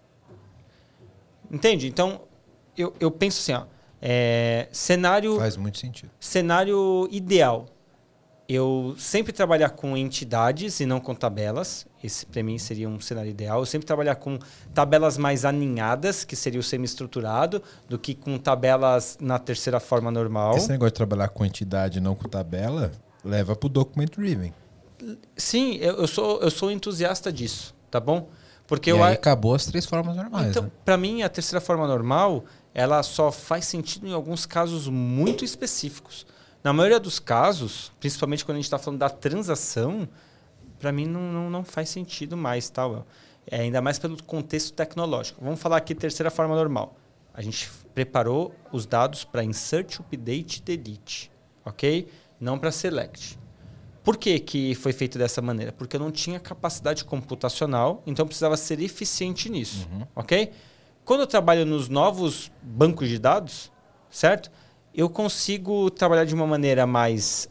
Entende? Então, eu penso assim, ó, cenário... Faz muito sentido. Cenário ideal. Eu sempre trabalhar com entidades e não com tabelas. Esse, para mim, seria um cenário ideal. Eu sempre trabalhar com tabelas mais aninhadas, que seria o semi-estruturado, do que com tabelas na terceira forma normal. Esse negócio de trabalhar com entidade e não com tabela leva para o document driven. Sim, eu sou entusiasta disso, tá bom? Porque E aí acabou as três formas normais. Então, né? para mim, a terceira forma normal, ela só faz sentido em alguns casos muito específicos. Na maioria dos casos, principalmente quando a gente está falando da transação, para mim não faz sentido mais, tá? Ainda mais pelo contexto tecnológico. Vamos falar aqui terceira forma normal. A gente preparou os dados para insert, update, delete, ok? Não para select. Por que foi feito dessa maneira? Porque eu não tinha capacidade computacional, então eu precisava ser eficiente nisso, ok? Quando eu trabalho nos novos bancos de dados, certo? Eu consigo trabalhar de uma maneira mais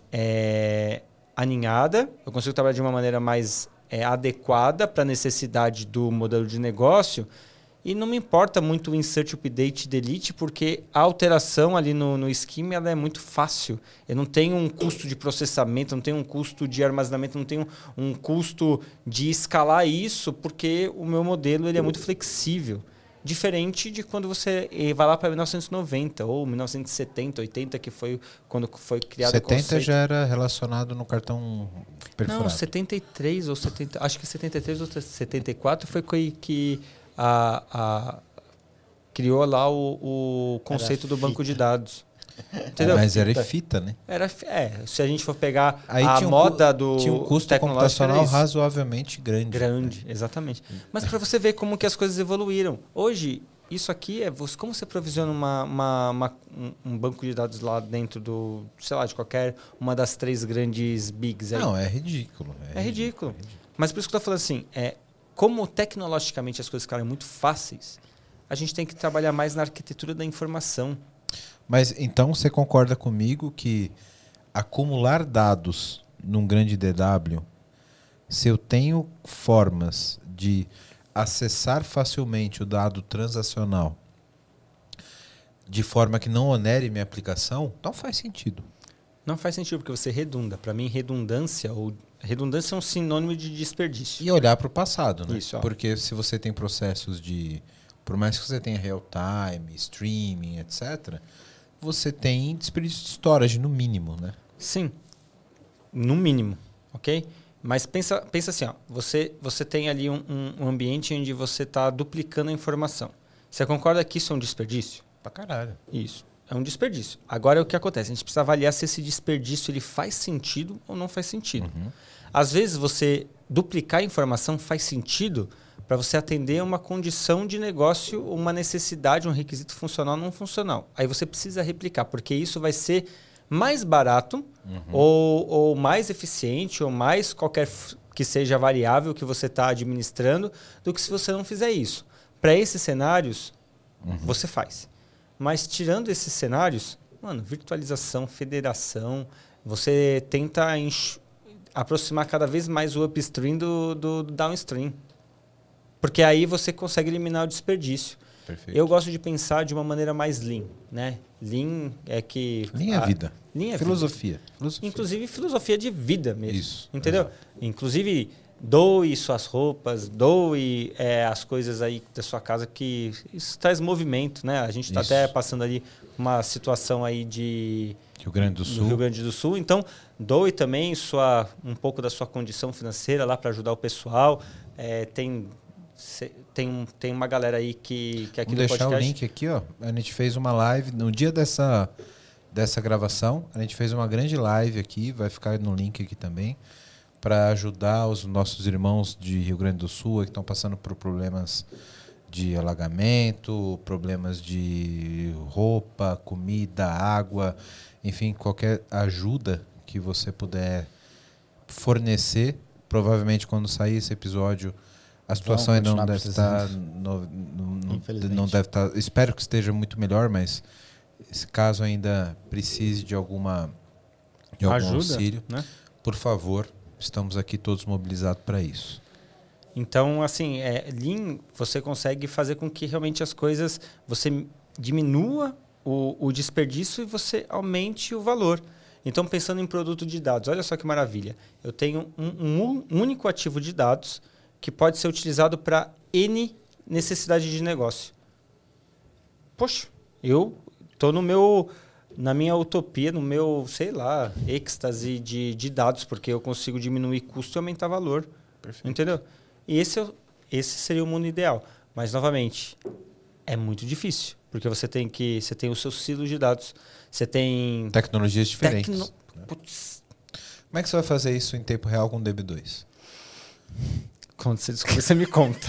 aninhada, eu consigo trabalhar de uma maneira mais adequada para a necessidade do modelo de negócio, e não me importa muito o insert, update, delete, porque a alteração ali no schema ela é muito fácil. Eu não tenho um custo de processamento, não tenho um custo de armazenamento, não tenho um custo de escalar isso, porque o meu modelo ele é muito flexível. Diferente de quando você vai lá para 1990 ou 1970, 80, que foi quando foi criado 70 o conceito. já era relacionado no cartão perfurado. Não, 73 ou 70, acho que 73 ou 74 foi que criou lá o conceito do banco de dados. Entendeu? Mas era em fita, né? Se a gente for pegar Aí a tinha moda do tinha um custo tecnológico, era computacional isso. razoavelmente grande. Grande, exatamente. Mas para você ver como que as coisas evoluíram. Hoje, isso aqui é como você provisiona um banco de dados lá dentro do, sei lá, de qualquer uma das 3 grandes bigs aí. Não, é ridículo. É ridículo. Mas por isso que eu tô falando assim, como tecnologicamente as coisas ficaram muito fáceis, a gente tem que trabalhar mais na arquitetura da informação. Mas então você concorda comigo que acumular dados num grande DW, se eu tenho formas de acessar facilmente o dado transacional de forma que não onere minha aplicação, não faz sentido. Não faz sentido, porque você redunda. Para mim, redundância é um sinônimo de desperdício. E olhar para o passado, né? Isso, ó. Porque se você tem processos de... Por mais que você tenha real-time, streaming, etc., você tem desperdício de storage, no mínimo, né? Sim, no mínimo, ok? Mas pensa assim, ó, você tem ali um ambiente onde você está duplicando a informação. Você concorda que isso é um desperdício? Pra caralho. Isso, é um desperdício. Agora, o que acontece? A gente precisa avaliar se esse desperdício ele faz sentido ou não faz sentido. Uhum. Às vezes, você duplicar a informação faz sentido para você atender uma condição de negócio, uma necessidade, um requisito funcional ou não funcional. Aí você precisa replicar, porque isso vai ser mais barato ou mais eficiente ou mais qualquer que seja a variável que você está administrando do que se você não fizer isso. Para esses cenários, você faz. Mas tirando esses cenários, virtualização, federação, você tenta aproximar cada vez mais o upstream do downstream. Porque aí você consegue eliminar o desperdício. Perfeito. Eu gosto de pensar de uma maneira mais lean, né? Lean é que... Lean é vida. Lean é filosofia. Inclusive filosofia de vida mesmo. Isso. Entendeu? Exato. Inclusive, doe suas roupas, doe as coisas aí da sua casa, que isso traz movimento, né? A gente está até passando ali uma situação aí de... Rio Grande do Sul. Rio Grande do Sul. Então, doe também um pouco da sua condição financeira lá para ajudar o pessoal. Tem uma galera aí que aqui Vou no deixar podcast... o link aqui, ó. A gente fez uma live no dia dessa gravação. A gente fez uma grande live aqui, vai ficar no link aqui também, para ajudar os nossos irmãos de Rio Grande do Sul que estão passando por problemas de alagamento, problemas de roupa, comida, água, enfim, qualquer ajuda que você puder fornecer. Provavelmente quando sair esse episódio a situação ainda não deve estar não deve estar, espero que esteja muito melhor, mas se caso ainda precise de algum ajuda, auxílio, né? Por favor, estamos aqui todos mobilizados para isso. Então, assim, Lean, você consegue fazer com que realmente as coisas, você diminua o desperdício e você aumente o valor. Então, pensando em produto de dados, olha só que maravilha. Eu tenho um único ativo de dados que pode ser utilizado para N necessidade de negócio. Poxa, eu estou na minha utopia, no meu, sei lá, êxtase de dados, porque eu consigo diminuir custo e aumentar valor. Perfeito. Entendeu? E esse seria o mundo ideal. Mas, novamente, é muito difícil, porque você tem o seu silo de dados, você tem... Tecnologias diferentes. Putz. Como é que você vai fazer isso em tempo real com o DB2? Quando você descobrir, você me conta.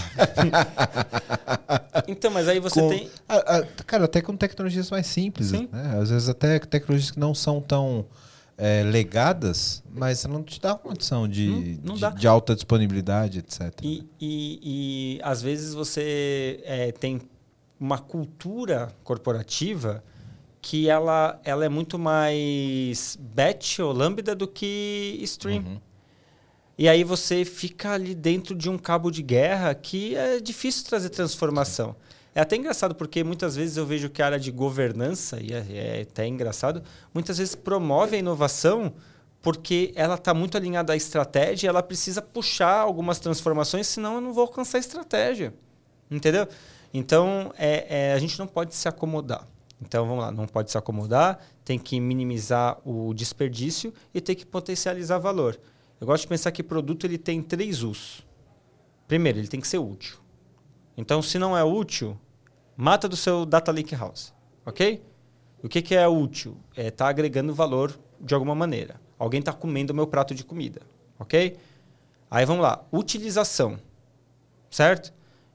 Então, mas aí você tem... Cara, até com tecnologias mais simples. Né? Às vezes até tecnologias que não são tão legadas, mas não te dá condição de alta disponibilidade, etc. E às vezes você tem uma cultura corporativa que ela é muito mais batch ou lambda do que stream. E aí você fica ali dentro de um cabo de guerra que é difícil trazer transformação. É até engraçado porque muitas vezes eu vejo que a área de governança, e é até engraçado, muitas vezes promove a inovação porque ela está muito alinhada à estratégia e ela precisa puxar algumas transformações, senão eu não vou alcançar a estratégia. Entendeu? Então, a gente não pode se acomodar. Então, vamos lá, não pode se acomodar, tem que minimizar o desperdício e tem que potencializar valor. Eu gosto de pensar que produto ele tem 3 U's. Primeiro, ele tem que ser útil. Então, se não é útil, mata do seu Data Lake House. Ok? O que é útil? Tá agregando valor de alguma maneira. Alguém está comendo o meu prato de comida. Ok? Aí vamos lá. Utilização. Certo?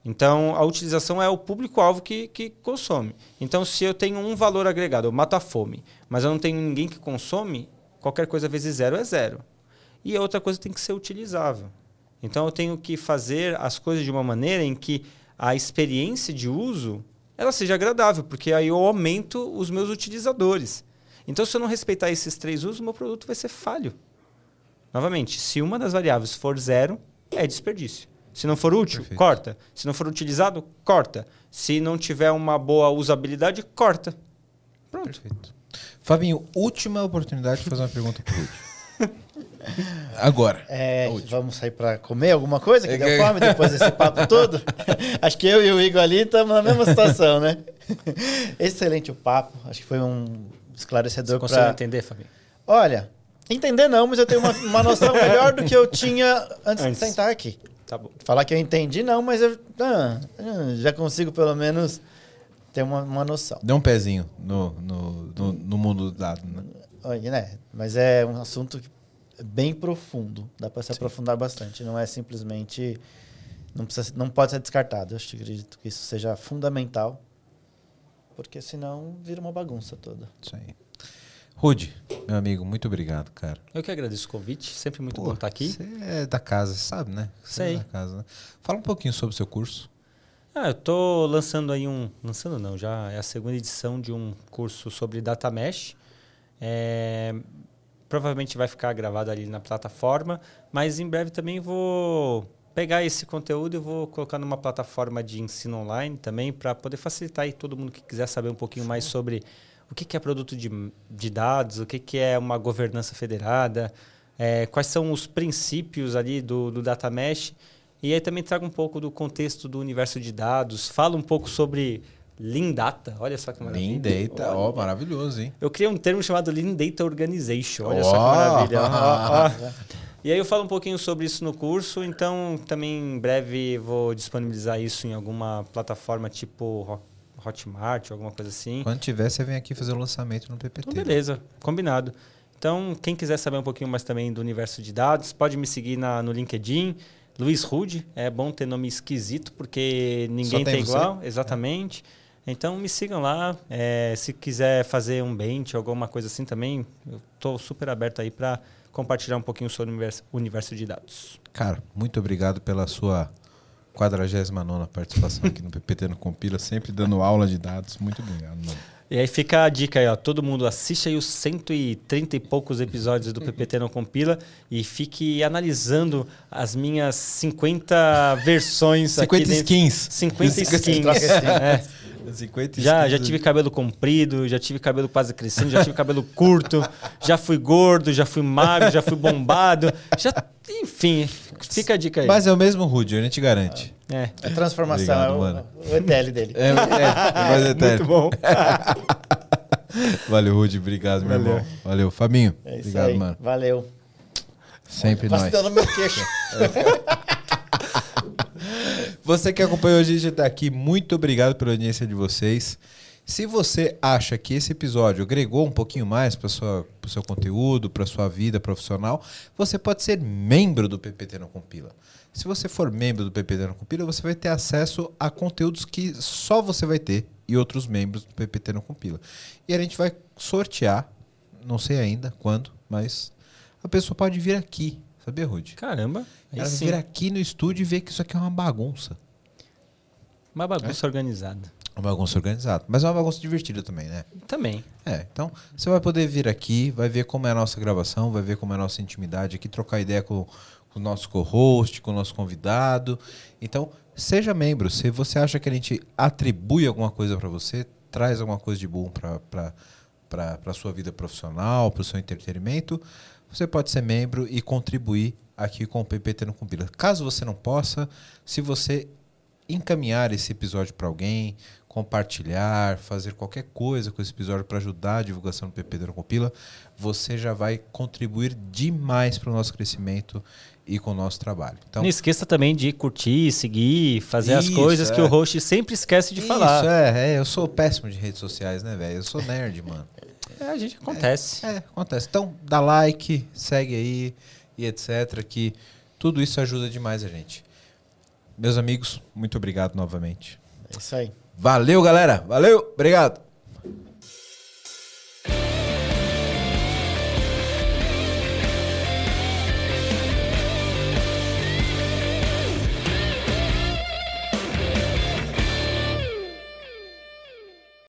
Então, a utilização é o público-alvo que consome. Então, se eu tenho um valor agregado, eu mato a fome, mas eu não tenho ninguém que consome, qualquer coisa vezes 0 é 0. E a outra coisa tem que ser utilizável. Então, eu tenho que fazer as coisas de uma maneira em que a experiência de uso ela seja agradável, porque aí eu aumento os meus utilizadores. Então, se eu não respeitar esses 3 usos, meu produto vai ser falho. Novamente, se uma das variáveis for 0, é desperdício. Se não for útil, Perfeito. corta. Se não for utilizado, corta. Se não tiver uma boa usabilidade, corta. Pronto. Perfeito. Fabinho, última oportunidade de fazer uma pergunta pro Rudy. Agora. Vamos sair para comer alguma coisa que deu fome depois desse papo todo? Acho que eu e o Igor ali estamos na mesma situação, né? Excelente o papo. Acho que foi um esclarecedor. Você conseguiu entender, Fabinho? Olha, entender não, mas eu tenho uma noção melhor do que eu tinha antes de sentar aqui. Tá bom. Falar que eu entendi não, mas eu já consigo pelo menos ter uma noção. Dê um pezinho no mundo do dado, né? Olha, né? Mas é um assunto bem profundo. Dá para se aprofundar bastante. Não é simplesmente... Não pode ser descartado. Eu acredito que isso seja fundamental. Porque senão vira uma bagunça toda. Isso aí. Rudy, meu amigo, muito obrigado, cara. Eu que agradeço o convite. Sempre muito bom estar aqui. Você é da casa, sabe, né? Você Sei. é da casa, né? Fala um pouquinho sobre o seu curso. Eu tô lançando aí Lançando não, já é a segunda edição de um curso sobre Data Mesh. Provavelmente vai ficar gravado ali na plataforma, mas em breve também vou pegar esse conteúdo e vou colocar numa plataforma de ensino online também, para poder facilitar aí todo mundo que quiser saber um pouquinho mais sobre o que é produto de dados, o que é uma governança federada, quais são os princípios ali do Data Mesh. E aí também trago um pouco do contexto do universo de dados, falo um pouco sobre Lean Data, olha só que maravilha. Lean Data, ó, maravilhoso, hein? Eu criei um termo chamado Lean Data Organization, olha só que maravilha. E aí eu falo um pouquinho sobre isso no curso, então também em breve vou disponibilizar isso em alguma plataforma tipo Hotmart, alguma coisa assim. Quando tiver, você vem aqui fazer o lançamento no PPT. Então, beleza, combinado. Então, quem quiser saber um pouquinho mais também do universo de dados, pode me seguir no LinkedIn, Luiz Rudy. É bom ter nome esquisito, porque ninguém tem igual. Exatamente. Então, me sigam lá. Se quiser fazer um bench, alguma coisa assim também, eu estou super aberto aí para compartilhar um pouquinho sobre o universo de dados. Cara, muito obrigado pela sua 49ª participação aqui no PPT no Compila, sempre dando aula de dados. Muito obrigado, mano. E aí fica a dica aí, ó. Todo mundo assiste aí os 130 e poucos episódios do PPT não Compila e fique analisando as minhas 50 versões 50 aqui dentro. skins. 50 skins. 50 Já tive cabelo comprido, já tive cabelo quase crescendo, já tive cabelo curto, já fui gordo, já fui magro, já fui bombado. Enfim, fica a dica aí. Mas é o mesmo Rudy, a gente garante. É transformação, Obrigado, é mano. o ETL dele. Muito bom. Valeu, Rudy. Obrigado, meu irmão. Valeu, Fabinho. É isso Obrigado, aí. mano. Valeu. Sempre Quase nós. deu no meu queixo. Você que acompanhou a gente até aqui, muito obrigado pela audiência de vocês. Se você acha que esse episódio agregou um pouquinho mais para o seu conteúdo, para sua vida profissional, você pode ser membro do PPT Não Compila. Se você for membro do PPT Não Compila, você vai ter acesso a conteúdos que só você vai ter e outros membros do PPT Não Compila. E a gente vai sortear, não sei ainda quando, mas a pessoa pode vir aqui. Sabia, Rudy? Caramba. Ela vai vir aqui no estúdio e ver que isso aqui é uma bagunça. Uma bagunça organizada. Uma bagunça organizada. Mas é uma bagunça divertida também, né? Também. Então você vai poder vir aqui, vai ver como é a nossa gravação, vai ver como é a nossa intimidade aqui, trocar ideia com o nosso co-host, com o nosso convidado. Então, seja membro. Se você acha que a gente atribui alguma coisa para você, traz alguma coisa de bom para a sua vida profissional, para o seu entretenimento, você pode ser membro e contribuir aqui com o PPT Não Compila. Caso você não possa, se você encaminhar esse episódio para alguém, compartilhar, fazer qualquer coisa com esse episódio para ajudar a divulgação do PPT Não Compila, você já vai contribuir demais para o nosso crescimento e com o nosso trabalho. Então, não esqueça também de curtir, seguir, fazer as coisas que o host sempre esquece de falar. Eu sou péssimo de redes sociais, né, velho? Eu sou nerd, mano. A gente acontece. Acontece. Então, dá like, segue aí e etc. Que tudo isso ajuda demais a gente. Meus amigos, muito obrigado novamente. É isso aí. Valeu, galera. Valeu. Obrigado.